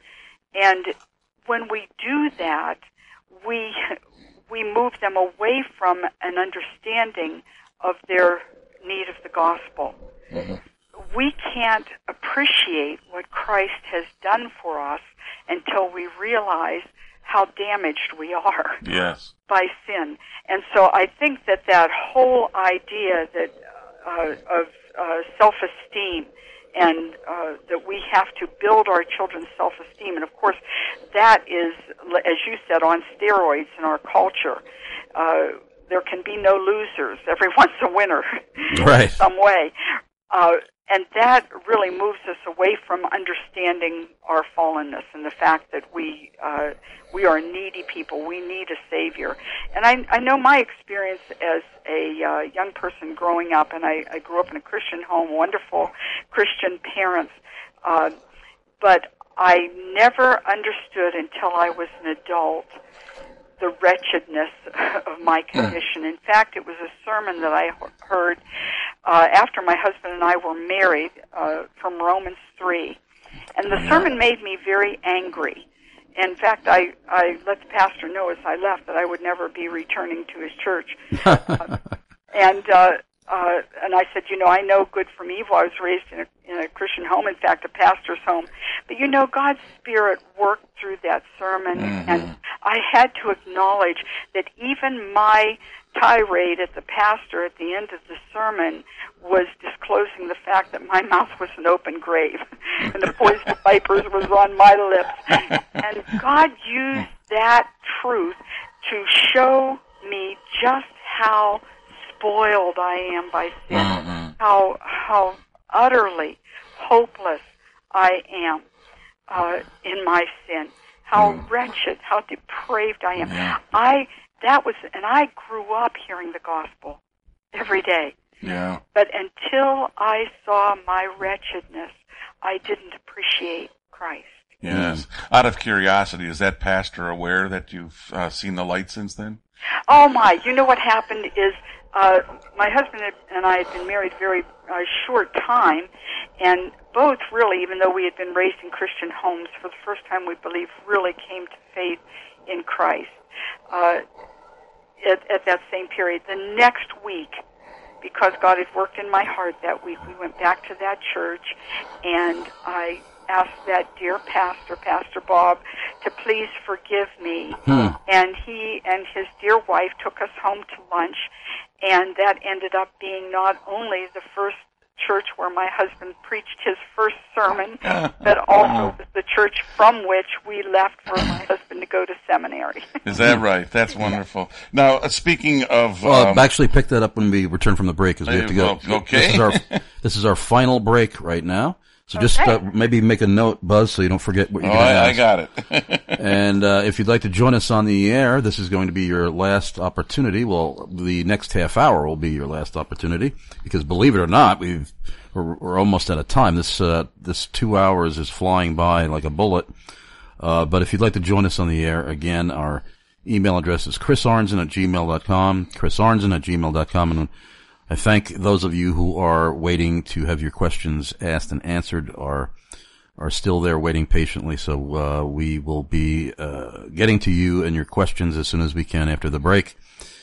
And when we do that, we we move them away from an understanding of their need of the gospel. Mm-hmm. We can't appreciate what Christ has done for us until we realize how damaged we are yes. by sin. And so I think that that whole idea that uh, of uh, self-esteem and uh, that we have to build our children's self-esteem, and of course that is, as you said, on steroids in our culture. Uh, there can be no losers. Everyone's a winner right. in some way. Uh, and that really moves us away from understanding our fallenness and the fact that we uh, we are needy people. We need a Savior. And I, I know my experience as a uh, young person growing up, and I, I grew up in a Christian home, wonderful Christian parents, uh, but I never understood until I was an adult the wretchedness of my condition. In fact, it was a sermon that I heard uh, after my husband and I were married uh, from Romans three. And the sermon made me very angry. In fact, I, I let the pastor know as I left that I would never be returning to his church. uh, and uh, uh, and I said, you know, I know good from evil. I was raised in a, in a Christian home, in fact, a pastor's home. But, you know, God's Spirit worked through that sermon, mm-hmm. and I had to acknowledge that even my tirade at the pastor at the end of the sermon was disclosing the fact that my mouth was an open grave, and the poison of vipers was on my lips. And God used that truth to show me just how spoiled I am by sin, mm-hmm. how how utterly hopeless I am uh, in my sin, how mm. wretched, how depraved I am. Yeah. I that was, and I grew up hearing the gospel every day. Yeah. But until I saw my wretchedness, I didn't appreciate Christ. Yes. Out of curiosity, is that pastor aware that you've uh, seen the light since then? Oh my! You know what happened is. Uh, my husband and I had been married a very uh, short time, and both really, even though we had been raised in Christian homes, for the first time we believe really came to faith in Christ uh, at, at that same period. The next week, because God had worked in my heart that week, we went back to that church, and I asked that dear pastor, Pastor Bob, to please forgive me. Hmm. And he and his dear wife took us home to lunch, and that ended up being not only the first church where my husband preached his first sermon, but also the church from which we left for my husband to go to seminary. Is that right? That's wonderful. Now, uh, speaking of... Well, um, I'll actually pick that up when we return from the break, because we have to go. Well, okay. This is, our, this is our final break right now. So just okay. uh, maybe make a note, Buzz, so you don't forget what you're oh, going to I, ask. I got it. And uh, if you'd like to join us on the air, this is going to be your last opportunity. Well, the next half hour will be your last opportunity, because believe it or not, we've we're, we're almost out of time. This uh, this two hours is flying by like a bullet. Uh, but if you'd like to join us on the air, again, our email address is chris arnzen at gmail dot com, chris arnzen at gmail dot com, and I thank those of you who are waiting to have your questions asked and answered, are are still there waiting patiently. So uh, we will be uh, getting to you and your questions as soon as we can after the break.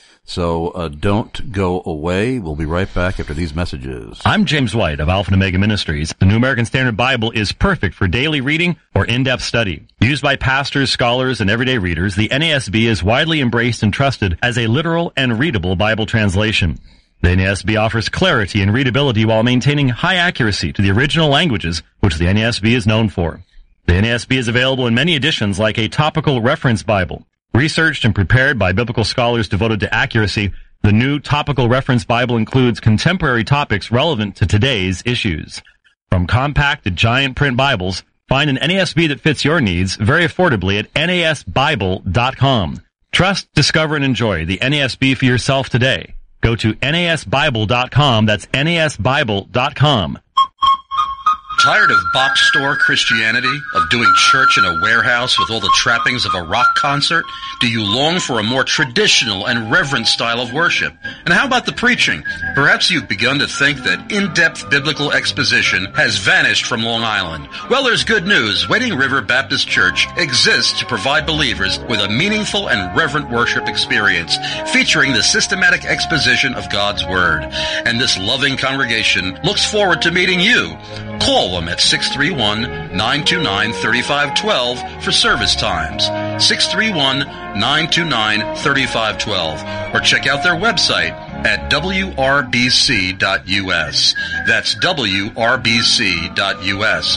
So uh, don't go away. We'll be right back after these messages. I'm James White of Alpha and Omega Ministries. The New American Standard Bible is perfect for daily reading or in-depth study. Used by pastors, scholars, and everyday readers, the N A S B is widely embraced and trusted as a literal and readable Bible translation. The N A S B offers clarity and readability while maintaining high accuracy to the original languages, which the N A S B is known for. The N A S B is available in many editions like a topical reference Bible. Researched and prepared by biblical scholars devoted to accuracy, the new topical reference Bible includes contemporary topics relevant to today's issues. From compact to giant print Bibles, find an N A S B that fits your needs very affordably at N A S Bible dot com. Trust, discover, and enjoy the N A S B for yourself today. Go to N A S Bible dot com. That's N A S Bible dot com. Tired of box store Christianity, of doing church in a warehouse with all the trappings of a rock concert? Do you long for a more traditional and reverent style of worship? And how about the preaching? Perhaps you've begun to think that in-depth biblical exposition has vanished from Long Island. Well, there's good news. Wading River Baptist Church exists to provide believers with a meaningful and reverent worship experience, featuring the systematic exposition of God's Word. And this loving congregation looks forward to meeting you. Call them at six three one, nine two nine, three five one two for service times. six three one, nine two nine, three five one two. Or check out their website at W R B C dot U S. That's W R B C dot U S.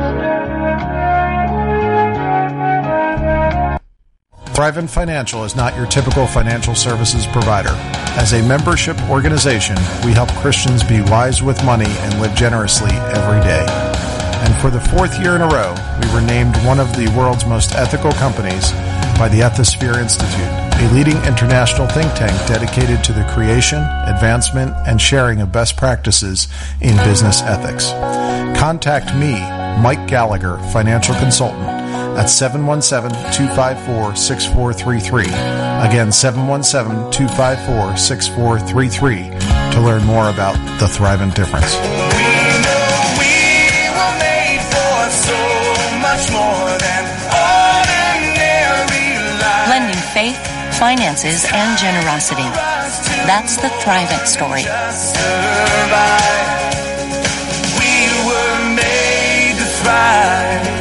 Thrivent Financial is not your typical financial services provider. As a membership organization, we help Christians be wise with money and live generously every day. And for the fourth year in a row, we were named one of the world's most ethical companies by the Ethisphere Institute, a leading international think tank dedicated to the creation, advancement, and sharing of best practices in business ethics. Contact me, Mike Gallagher, financial consultant, at seven one seven, two five four, six four three three. Again, seven one seven, two five four, six four three three to learn more about the Thrivent difference. We know we were made for so much more than ordinary life. Blending faith, finances, and generosity. That's the Thrivent story. We were made to thrive.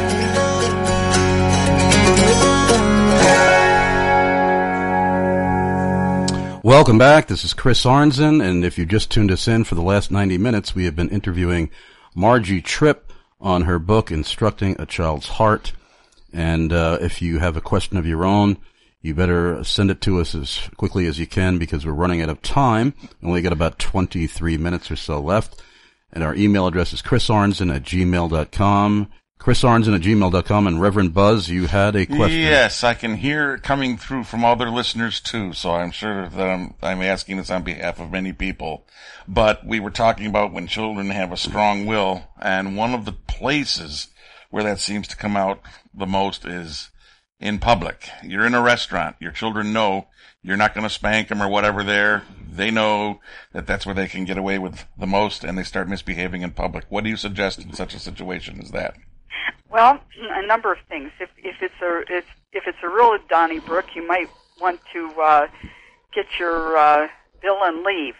Welcome back. This is Chris Arnzen, and if you just tuned us in for the last ninety minutes, we have been interviewing Margie Tripp on her book, Instructing a Child's Heart. And uh, if you have a question of your own, you better send it to us as quickly as you can because we're running out of time. We only got about twenty-three minutes or so left. And our email address is chrisarnzen at gmail dot com. chrisarnzen at gmail dot com. And Reverend Buzz, you had a question. Yes, I can hear it coming through from other listeners too, so I'm sure that I'm, I'm asking this on behalf of many people. But we were talking about when children have a strong will, and one of the places where that seems to come out the most is in public. You're in a restaurant. Your children know you're not going to spank them or whatever there. They know that that's where they can get away with the most, and they start misbehaving in public. What do you suggest in such a situation as that? Well, a number of things. If if it's a if, if it's a real Donnybrook, you might want to uh, get your uh, bill and leave.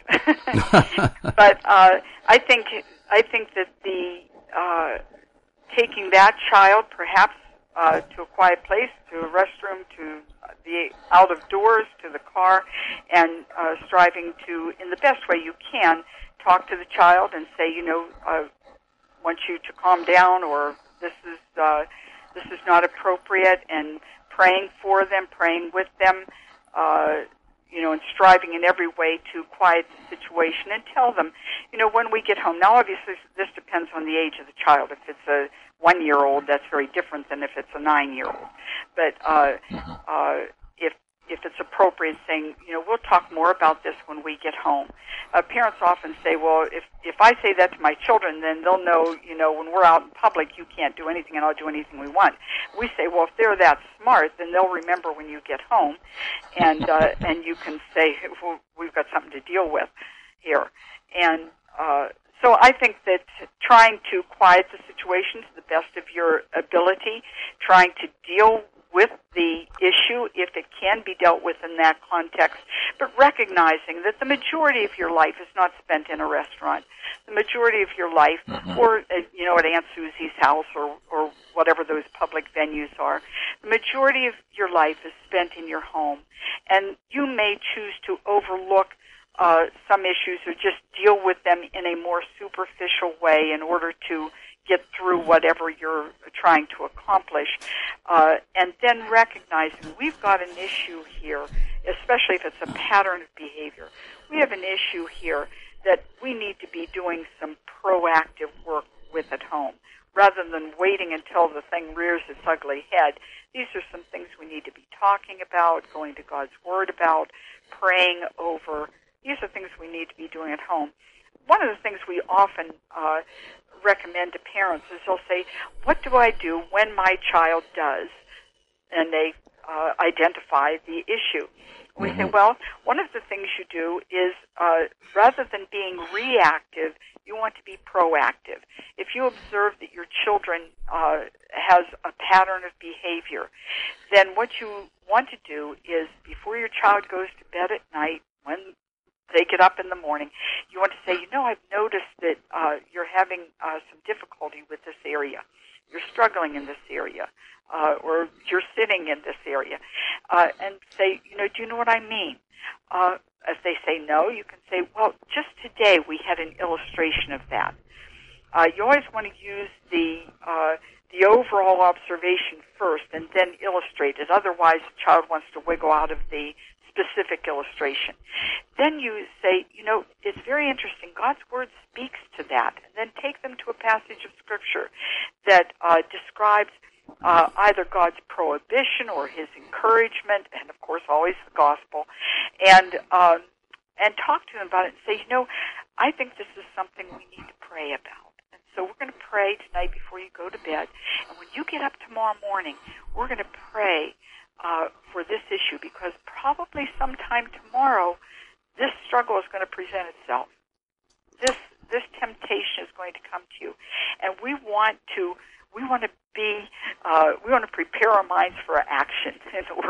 But uh, I think I think that the uh, taking that child perhaps uh, to a quiet place, to a restroom, to the out of doors, to the car, and uh, striving to, in the best way you can, talk to the child and say, you know, I want you to calm down, or this is uh, this is not appropriate, and praying for them, praying with them, uh, you know, and striving in every way to quiet the situation and tell them, you know, when we get home. Now, obviously, this depends on the age of the child. If it's a one-year-old, that's very different than if it's a nine-year-old. But uh, uh, if if it's appropriate, saying, you know, we'll talk more about this when we get home. Uh, parents often say, well, if if I say that to my children, then they'll know, you know, when we're out in public, you can't do anything and I'll do anything we want. We say, well, if they're that smart, then they'll remember when you get home, and uh, and you can say, well, we've got something to deal with here. And uh, so I think that trying to quiet the situation to the best of your ability, trying to deal with the issue if it can be dealt with in that context, but recognizing that the majority of your life is not spent in a restaurant. The majority of your life, mm-hmm. or, uh, you know, at Aunt Susie's house or, or whatever those public venues are, the majority of your life is spent in your home. And you may choose to overlook uh, some issues or just deal with them in a more superficial way in order to get through whatever you're trying to accomplish, uh, and then recognizing we've got an issue here, especially if it's a pattern of behavior. We have an issue here that we need to be doing some proactive work with at home, rather than waiting until the thing rears its ugly head. These are some things we need to be talking about, going to God's Word about, praying over. These are things we need to be doing at home. One of the things we often uh, recommend to parents is they'll say, what do I do when my child does? And they uh, identify the issue. We mm-hmm. say, well, one of the things you do is uh, rather than being reactive, you want to be proactive. If you observe that your children uh, has a pattern of behavior, then what you want to do is before your child goes to bed at night, when they get up in the morning, you want to say, you know, I've noticed that uh, you're having uh, some difficulty with this area. You're struggling in this area, uh, or you're sitting in this area. Uh, and say, you know, do you know what I mean? Uh, if they say no, you can say, well, just today we had an illustration of that. Uh, you always want to use the uh, the overall observation first and then illustrate it. Otherwise, the child wants to wiggle out of the specific illustration. Then you say, you know, it's very interesting. God's Word speaks to that. And then take them to a passage of Scripture that uh, describes uh, either God's prohibition or His encouragement, and of course always the gospel, and um, and talk to them about it and say, you know, I think this is something we need to pray about. And so we're going to pray tonight before you go to bed. And when you get up tomorrow morning, we're going to pray Uh, for this issue, because probably sometime tomorrow this struggle is going to present itself. This this temptation is going to come to you, and we want to we want to be uh, we want to prepare our minds for action in order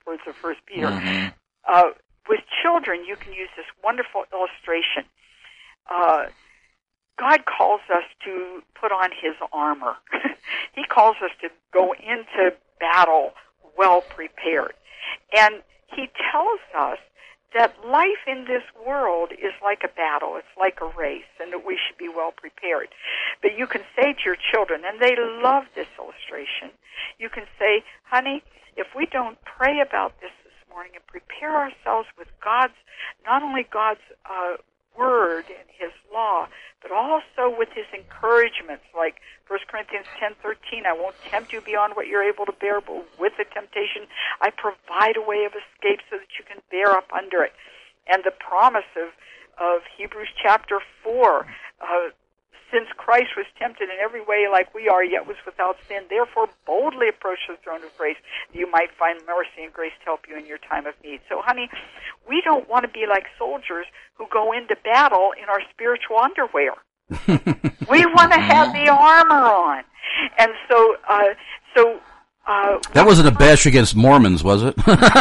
words of First Peter. Mm-hmm. Uh, with children, you can use this wonderful illustration. Uh, God calls us to put on His armor. He calls us to go into battle well prepared. And He tells us that life in this world is like a battle. It's like a race, and that we should be well prepared. But you can say to your children, and they love this illustration, you can say, honey, if we don't pray about this this morning and prepare ourselves with God's, not only God's uh, word and His law, but also with His encouragements, like First Corinthians ten thirteen, I won't tempt you beyond what you're able to bear, but with the temptation, I provide a way of escape so that you can bear up under it. And the promise of, of Hebrews chapter four, uh, since Christ was tempted in every way like we are, yet was without sin, therefore boldly approach the throne of grace, that you might find mercy and grace to help you in your time of need. So, honey, we don't want to be like soldiers who go into battle in our spiritual underwear. We want to have the armor on. And so, uh, so, uh, that wasn't a bash against Mormons, was it?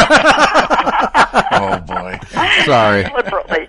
Oh, boy. Sorry. Deliberately.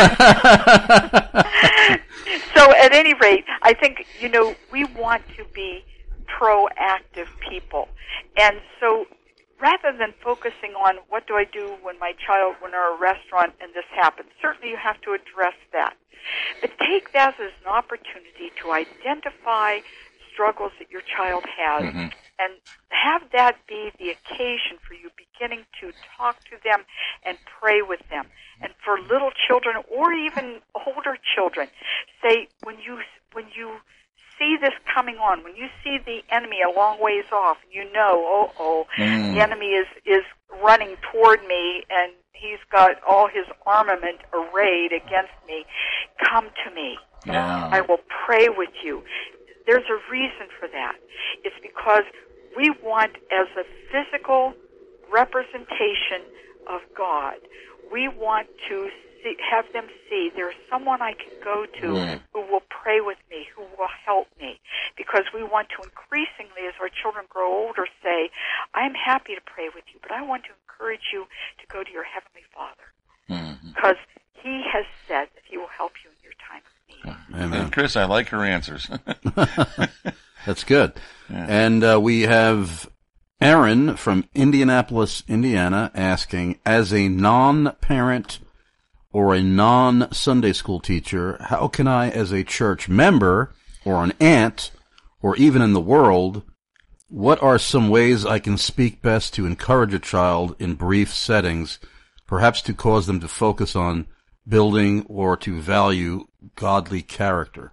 So, at any rate, I think, you know, we want to be proactive people. And so, rather than focusing on what do I do when my child, when we're at a restaurant and this happens, certainly you have to address that. But take that as an opportunity to identify struggles that your child has, mm-hmm. and have that be the occasion for you beginning to talk to them and pray with them. And for little children or even older children, say, when you when you see this coming on, when you see the enemy a long ways off, you know, oh, oh, mm. the enemy is, is running toward me, and he's got all his armament arrayed against me. Come to me. Yeah. I will pray with you. There's a reason for that. It's because we want, as a physical representation of God, we want to see, have them see there's someone I can go to mm. who will pray with me, who will help me. Because we want to increasingly, as our children grow older, say, I'm happy to pray with you, but I want to encourage you to go to your Heavenly Father. Mm-hmm. Because He has said that He will help you in your time of need. Amen. And Chris, I like her answers. That's good. Yeah. And uh, we have Aaron from Indianapolis, Indiana, asking, as a non-parent or a non-Sunday school teacher, how can I, as a church member or an aunt, or even in the world, what are some ways I can speak best to encourage a child in brief settings, perhaps to cause them to focus on building or to value godly character?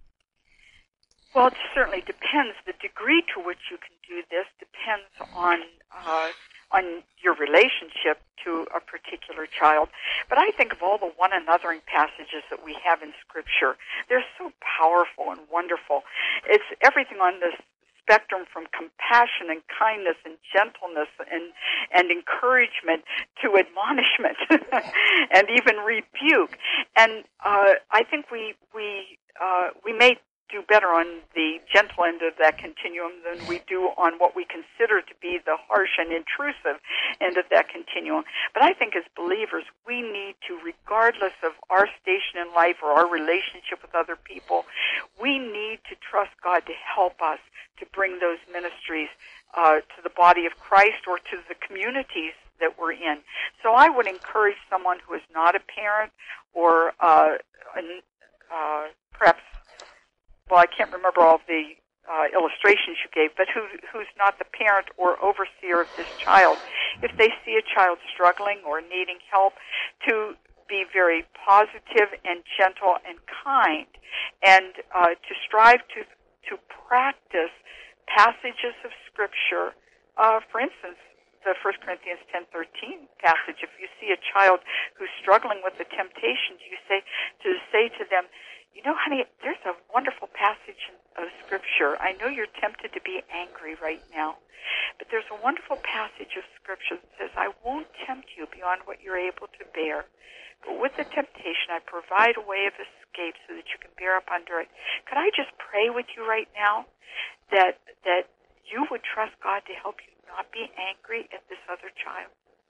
Well, it certainly depends. The degree to which you can do this depends on uh, on your relationship to a particular child. But I think of all the one anothering passages that we have in Scripture, they're so powerful and wonderful. It's everything on this spectrum from compassion and kindness and gentleness and and encouragement to admonishment and even rebuke. And uh, I think we we uh, we may do better on the gentle end of that continuum than we do on what we consider to be the harsh and intrusive end of that continuum. But I think as believers, we need to, regardless of our station in life or our relationship with other people, we need to trust God to help us to bring those ministries uh, to the body of Christ or to the communities that we're in. So I would encourage someone who is not a parent or uh, an, uh, perhaps well, I can't remember all the uh, illustrations you gave, but who, who's not the parent or overseer of this child, if they see a child struggling or needing help, to be very positive and gentle and kind, and uh, to strive to to practice passages of Scripture. Uh, for instance, the First Corinthians ten thirteen passage. If you see a child who's struggling with the temptations, you say to say to them, you know, honey, there's a wonderful passage of Scripture. I know you're tempted to be angry right now, but there's a wonderful passage of Scripture that says, I won't tempt you beyond what you're able to bear. But with the temptation, I provide a way of escape so that you can bear up under it. Could I just pray with you right now that that you would trust God to help you not be angry at this other child?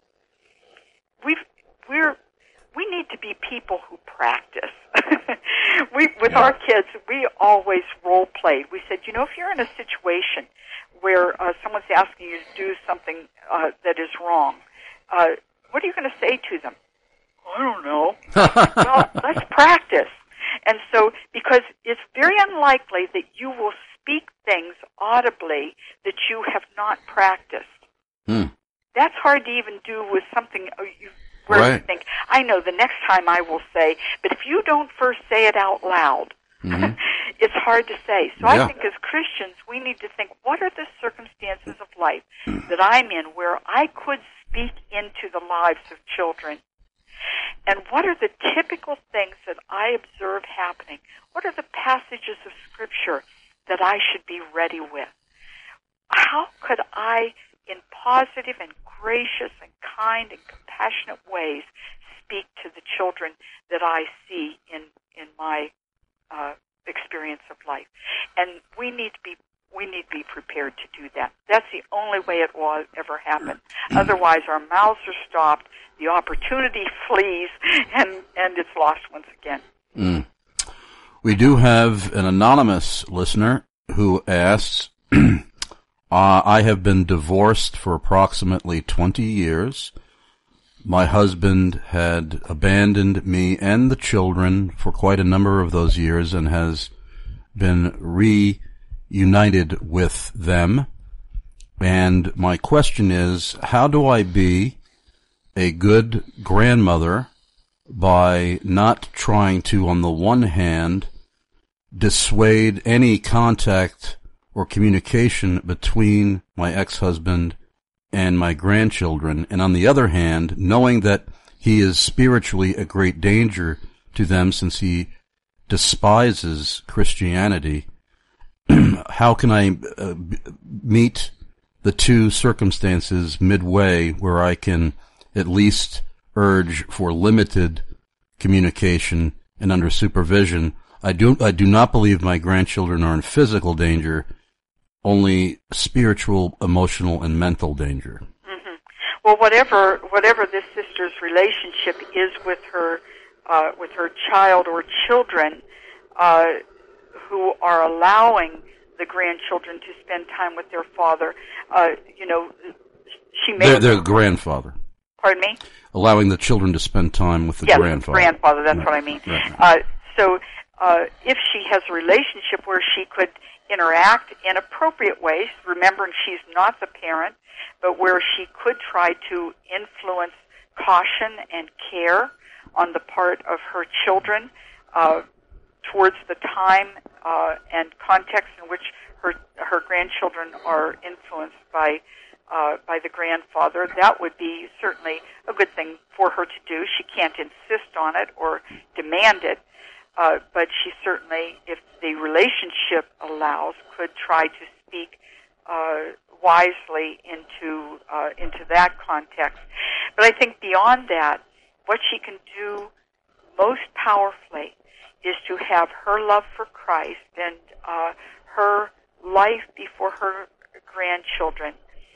we've we're we need to be people who practice. we with Yeah. our kids, we always role played. We said, you know, if you're in a situation where uh, someone's asking you to do something uh, that is wrong, uh, what are you going to say to them? I don't know. Well, let's practice. And so, because it's very unlikely that you will speak things audibly that you have not practiced. Hmm. That's hard to even do with something uh, you, where you Right. think, I know the next time I will say, but if you don't first say it out loud, Mm-hmm. it's hard to say. So Yeah. I think as Christians, we need to think, what are the circumstances of life that I'm in where I could speak into the lives of children? And what are the typical things that I observe happening? What are the passages of Scripture that I should be ready with? How could I, in positive and gracious and kind and compassionate ways, speak to the children that I see in, in my uh, experience of life? And we need to be we need to be prepared to do that. That's the only way it will ever happen. Otherwise, our mouths are stopped, the opportunity flees, and, and it's lost once again. Mm. We do have an anonymous listener who asks, uh, I have been divorced for approximately twenty years. My husband had abandoned me and the children for quite a number of those years and has been reunited with them. And my question is, how do I be a good grandmother by not trying to, on the one hand, dissuade any contact or communication between my ex-husband and my grandchildren, and on the other hand, knowing that he is spiritually a great danger to them since he despises Christianity, how can I uh, b- meet the two circumstances midway where I can at least urge for limited communication and under supervision? I do, I do not believe my grandchildren are in physical danger, only spiritual, emotional, and mental danger. Mm-hmm. Well, whatever whatever this sister's relationship is with her uh, with her child or children, uh, who are allowing the grandchildren to spend time with their father, uh, you know, she may Their, their grandfather. Pardon me? Allowing the children to spend time with the yes, grandfather. grandfather. That's Right. what I mean. Right. Uh, so, uh, if she has a relationship where she could interact in appropriate ways, remembering she's not the parent, but where she could try to influence caution and care on the part of her children uh, towards the time uh, and context in which her her grandchildren are influenced by uh, by the grandfather, that would be certainly a good thing for her to do. She can't insist on it or demand it, uh, but she certainly, if the relationship allows, could try to speak uh, wisely into uh, into that context. But I think beyond that, what she can do most powerfully is to have her love for Christ and uh, her life before her grandchildren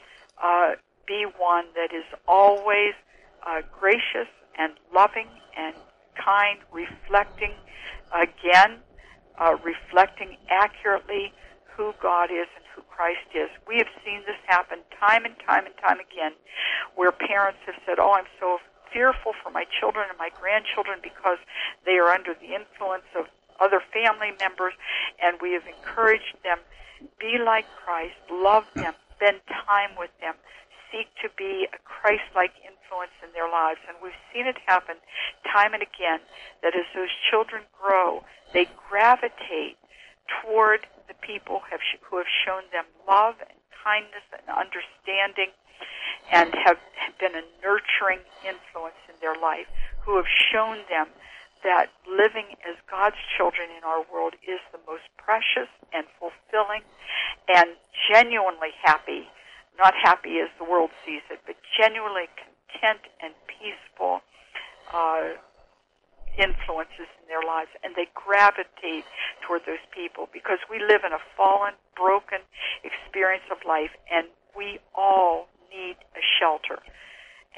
uh, be one that is always uh, gracious and loving and kind, reflecting, again, uh, reflecting accurately who God is and who Christ is. We have seen this happen time and time and time again, where parents have said, oh, I'm so fearful for my children and my grandchildren because they are under the influence of other family members, and we have encouraged them, be like Christ, love them, spend time with them, seek to be a Christ-like influence in their lives. And we've seen it happen time and again, that as those children grow, they gravitate toward the people have sh- who have shown them love and kindness and understanding and have, have been a nurturing influence in their life, who have shown them that living as God's children in our world is the most precious and fulfilling and genuinely happy, not happy as the world sees it, but genuinely content and peaceful uh, influences in their lives. And they gravitate toward those people because we live in a fallen, broken experience of life, and we all need a shelter. And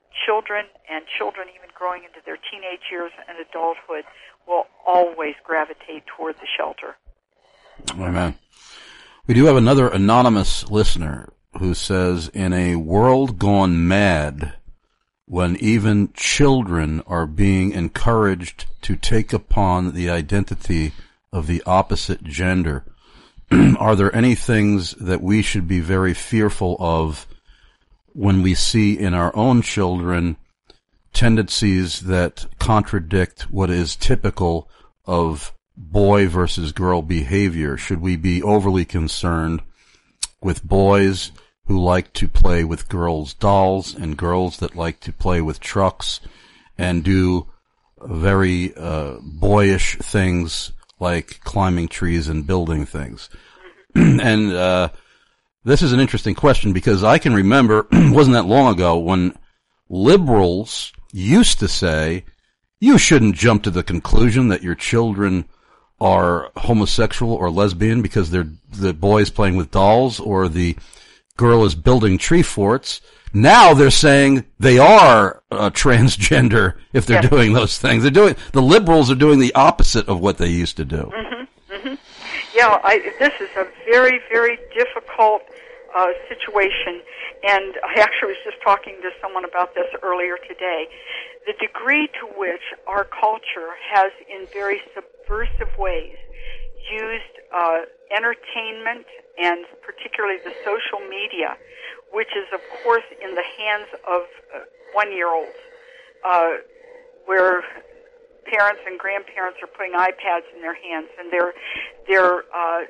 children and children even growing into their teenage years and adulthood will always gravitate toward the shelter. Amen. We do have another anonymous listener who says, in a world gone mad, when even children are being encouraged to take upon the identity of the opposite gender, are there any things that we should be very fearful of when we see in our own children tendencies that contradict what is typical of boy versus girl behavior? Should we be overly concerned with boys who like to play with girls' dolls and girls that like to play with trucks and do very uh, boyish things like climbing trees and building things? And uh this is an interesting question, because I can remember, it wasn't that long ago, when liberals used to say, you shouldn't jump to the conclusion that your children are homosexual or lesbian because they're the boy is playing with dolls or the girl is building tree forts. Now they're saying they are uh, transgender if they're yes. doing those things. They're doing the liberals are doing the opposite of what they used to do. Mm-hmm. Mm-hmm. Yeah, I, this is a very, very difficult uh, situation, and I actually was just talking to someone about this earlier today. The degree to which our culture has, in very subversive ways, used uh, entertainment and particularly the social media, which is, of course, in the hands of uh, one-year-olds, uh, where parents and grandparents are putting iPads in their hands, and they're they're uh,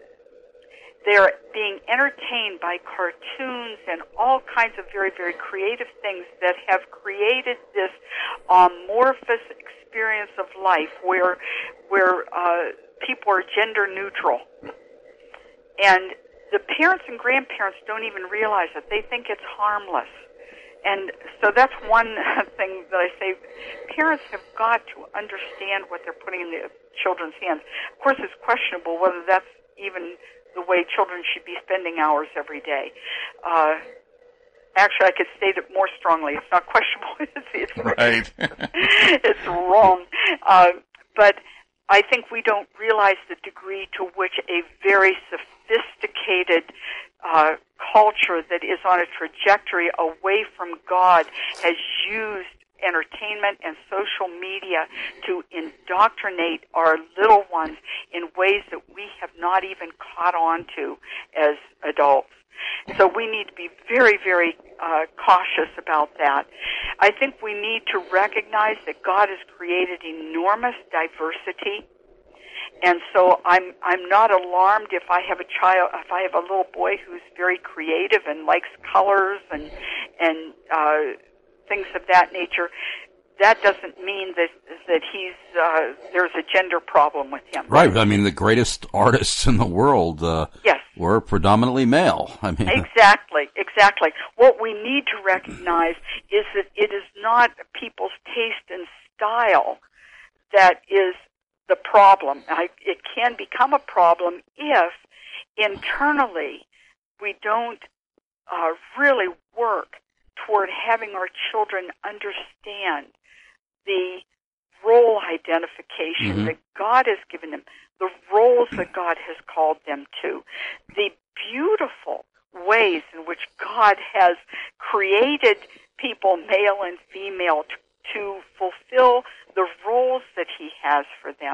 they're being entertained by cartoons and all kinds of very, very creative things that have created this amorphous experience of life where where uh, people are gender neutral, and the parents and grandparents don't even realize it. They think it's harmless. And so that's one thing that I say. Parents have got to understand what they're putting in the children's hands. Of course, it's questionable whether that's even the way children should be spending hours every day. Uh, actually, I could state it more strongly. It's not questionable. it's, it's, right. it's wrong. Uh, but I think we don't realize the degree to which a very sophisticated uh, culture that is on a trajectory away from God has used entertainment and social media to indoctrinate our little ones in ways that we have not even caught on to as adults. So we need to be very, very uh, cautious about that. I think we need to recognize that God has created enormous diversity. And so I'm I'm not alarmed if I have a child, if I have a little boy who's very creative and likes colors and and uh, things of that nature. That doesn't mean that that he's uh, there's a gender problem with him. Right. I mean, the greatest artists in the world uh, yes. were predominantly male. I mean, exactly, exactly. What we need to recognize is that it is not people's taste and style that is the problem. I, it can become a problem if internally we don't uh, really work toward having our children understand the role identification mm-hmm. that God has given them, the roles that God has called them to, the beautiful ways in which God has created people, male and female, to, to fulfill the roles that He has for them.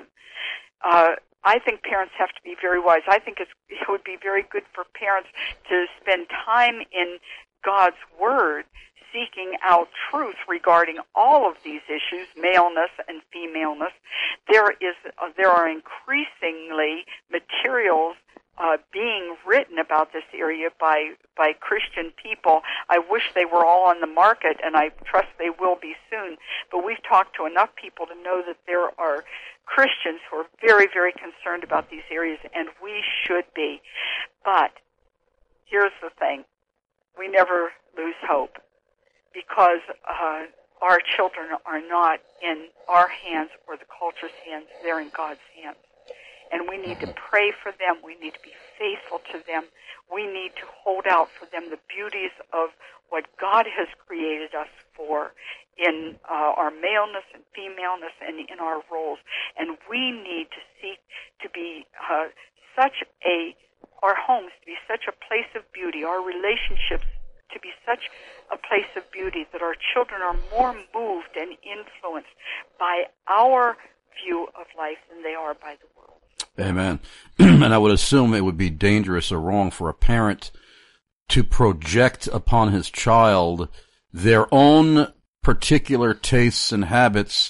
Uh, I think parents have to be very wise. I think it's, it would be very good for parents to spend time in God's Word, seeking out truth regarding all of these issues, maleness and femaleness. There is, uh, there are increasingly materials uh, being written about this area by by Christian people. I wish they were all on the market, and I trust they will be soon. But we've talked to enough people to know that there are Christians who are very, very concerned about these areas, and we should be. But here's the thing. We never lose hope, because uh, our children are not in our hands or the culture's hands. They're in God's hands. And we need to pray for them. We need to be faithful to them. We need to hold out for them the beauties of what God has created us for in uh, our maleness and femaleness and in our roles. And we need to seek to be uh, such a, our homes to be such a place of beauty, our relationships to be such a place of beauty that our children are more moved and influenced by our view of life than they are by the world. Amen. And I would assume it would be dangerous or wrong for a parent to project upon his child their own particular tastes and habits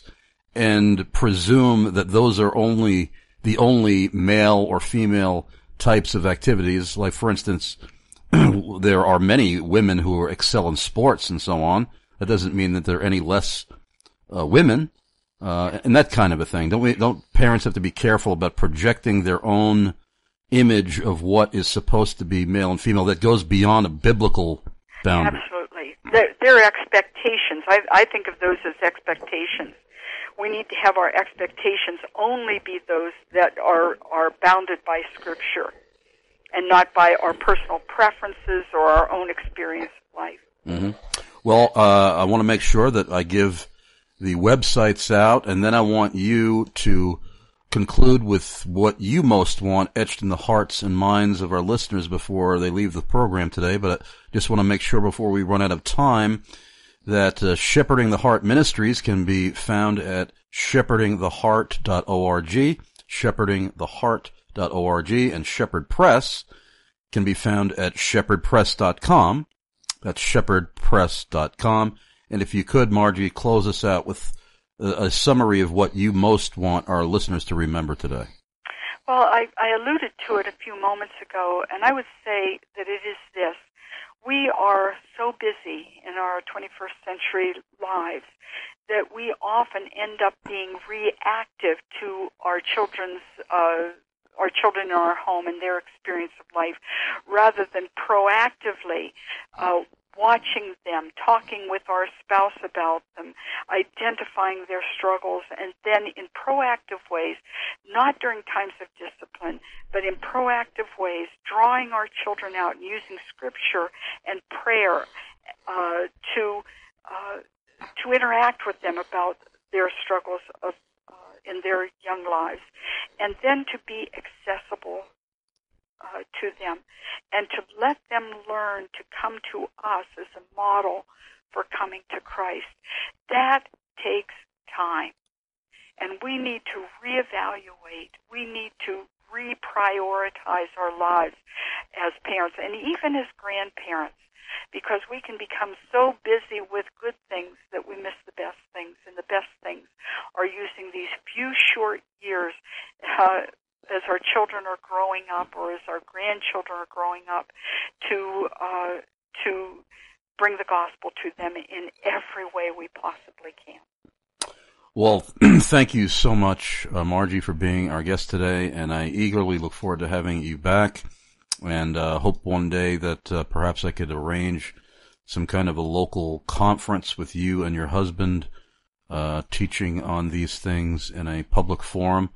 and presume that those are only the only male or female types of activities. Like, for instance, there are many women who excel in sports and so on. That doesn't mean that there are any less uh, women, uh, and that kind of a thing. Don't we, don't parents have to be careful about projecting their own image of what is supposed to be male and female that goes beyond a biblical boundary? Absolutely. Their, their expectations, I, I think of those as expectations. We need to have our expectations only be those that are, are bounded by Scripture and not by our personal preferences or our own experience of life. Mm-hmm. Well, uh, I want to make sure that I give the websites out, and then I want you to conclude with what you most want etched in the hearts and minds of our listeners before they leave the program today. But I just want to make sure before we run out of time that uh, Shepherding the Heart Ministries can be found at shepherding the heart dot org, shepherding the heart dot org, and Shepherd Press can be found at shepherd press dot com. That's shepherd press dot com. And if you could, Margie, close us out with a, a summary of what you most want our listeners to remember today. Well, I, I alluded to it a few moments ago, and I would say that it is this. We are so busy in our twenty-first century lives that we often end up being reactive to our children's uh, our children in our home and their experience of life, rather than proactively uh, watching them, talking with our spouse about them, identifying their struggles, and then in proactive ways, not during times of discipline, but in proactive ways, drawing our children out and using Scripture and prayer uh, to uh, to interact with them about their struggles of in their young lives, and then to be accessible uh, to them and to let them learn to come to us as a model for coming to Christ. That takes time, and we need to reevaluate. We need to reprioritize our lives as parents and even as grandparents, because we can become so busy with good things that we miss the best things, and the best things are using these few short years uh, as our children are growing up or as our grandchildren are growing up to uh, to bring the gospel to them in every way we possibly can. Well, thank you so much, uh, Margie, for being our guest today, and I eagerly look forward to having you back. And uh, hope one day that uh, perhaps I could arrange some kind of a local conference with you and your husband uh, teaching on these things in a public forum.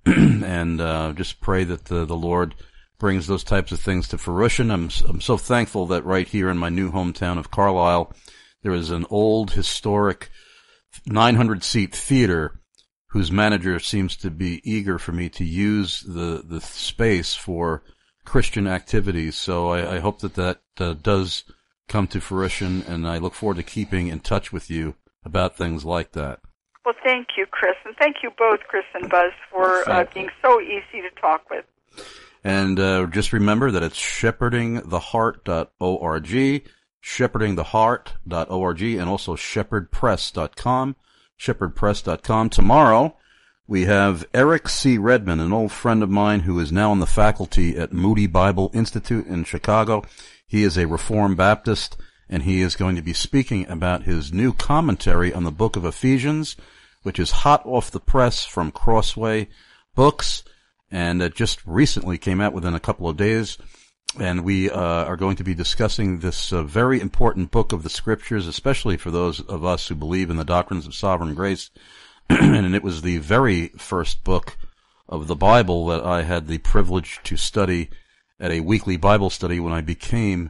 And uh, just pray that the, the Lord brings those types of things to fruition. I'm, I'm so thankful that right here in my new hometown of Carlisle, there is an old historic nine hundred seat theater whose manager seems to be eager for me to use the, the space for Christian activities. So I, I hope that that uh, does come to fruition, and I look forward to keeping in touch with you about things like that. Well, thank you, Chris, and thank you both, Chris and Buzz, for uh, being so easy to talk with. And uh, just remember that it's shepherding the heart dot org, shepherding the heart dot org, and also shepherd press dot com, shepherd press dot com. Tomorrow, we have Eric C. Redmond, an old friend of mine who is now on the faculty at Moody Bible Institute in Chicago. He is a Reformed Baptist, and he is going to be speaking about his new commentary on the book of Ephesians, which is hot off the press from Crossway Books, and it just recently came out within a couple of days. And we uh, are going to be discussing this uh, very important book of the Scriptures, especially for those of us who believe in the doctrines of sovereign grace. And it was the very first book of the Bible that I had the privilege to study at a weekly Bible study when I became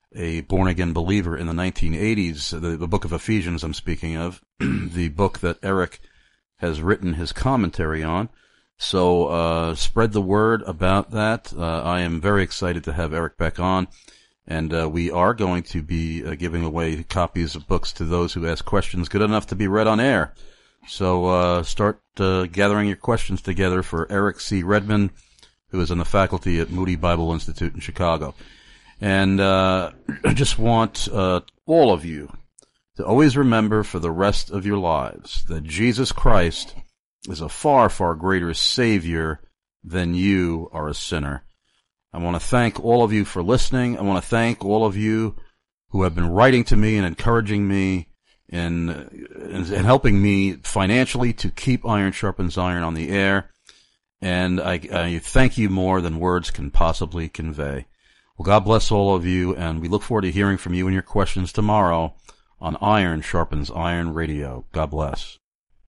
a born-again believer in the nineteen eighties, the, the book of Ephesians I'm speaking of, the book that Eric has written his commentary on. So uh spread the word about that. Uh, I am very excited to have Eric back on, and uh, we are going to be uh, giving away copies of books to those who ask questions good enough to be read on air. So uh start uh, gathering your questions together for Eric C. Redmond, who is on the faculty at Moody Bible Institute in Chicago. And uh I just want uh all of you to always remember for the rest of your lives that Jesus Christ is a far, far greater Savior than you are a sinner. I want to thank all of you for listening. I want to thank all of you who have been writing to me and encouraging me and, and, and helping me financially to keep Iron Sharpens Iron on the air. And I, I thank you more than words can possibly convey. Well, God bless all of you, and we look forward to hearing from you and your questions tomorrow on Iron Sharpens Iron Radio. God bless.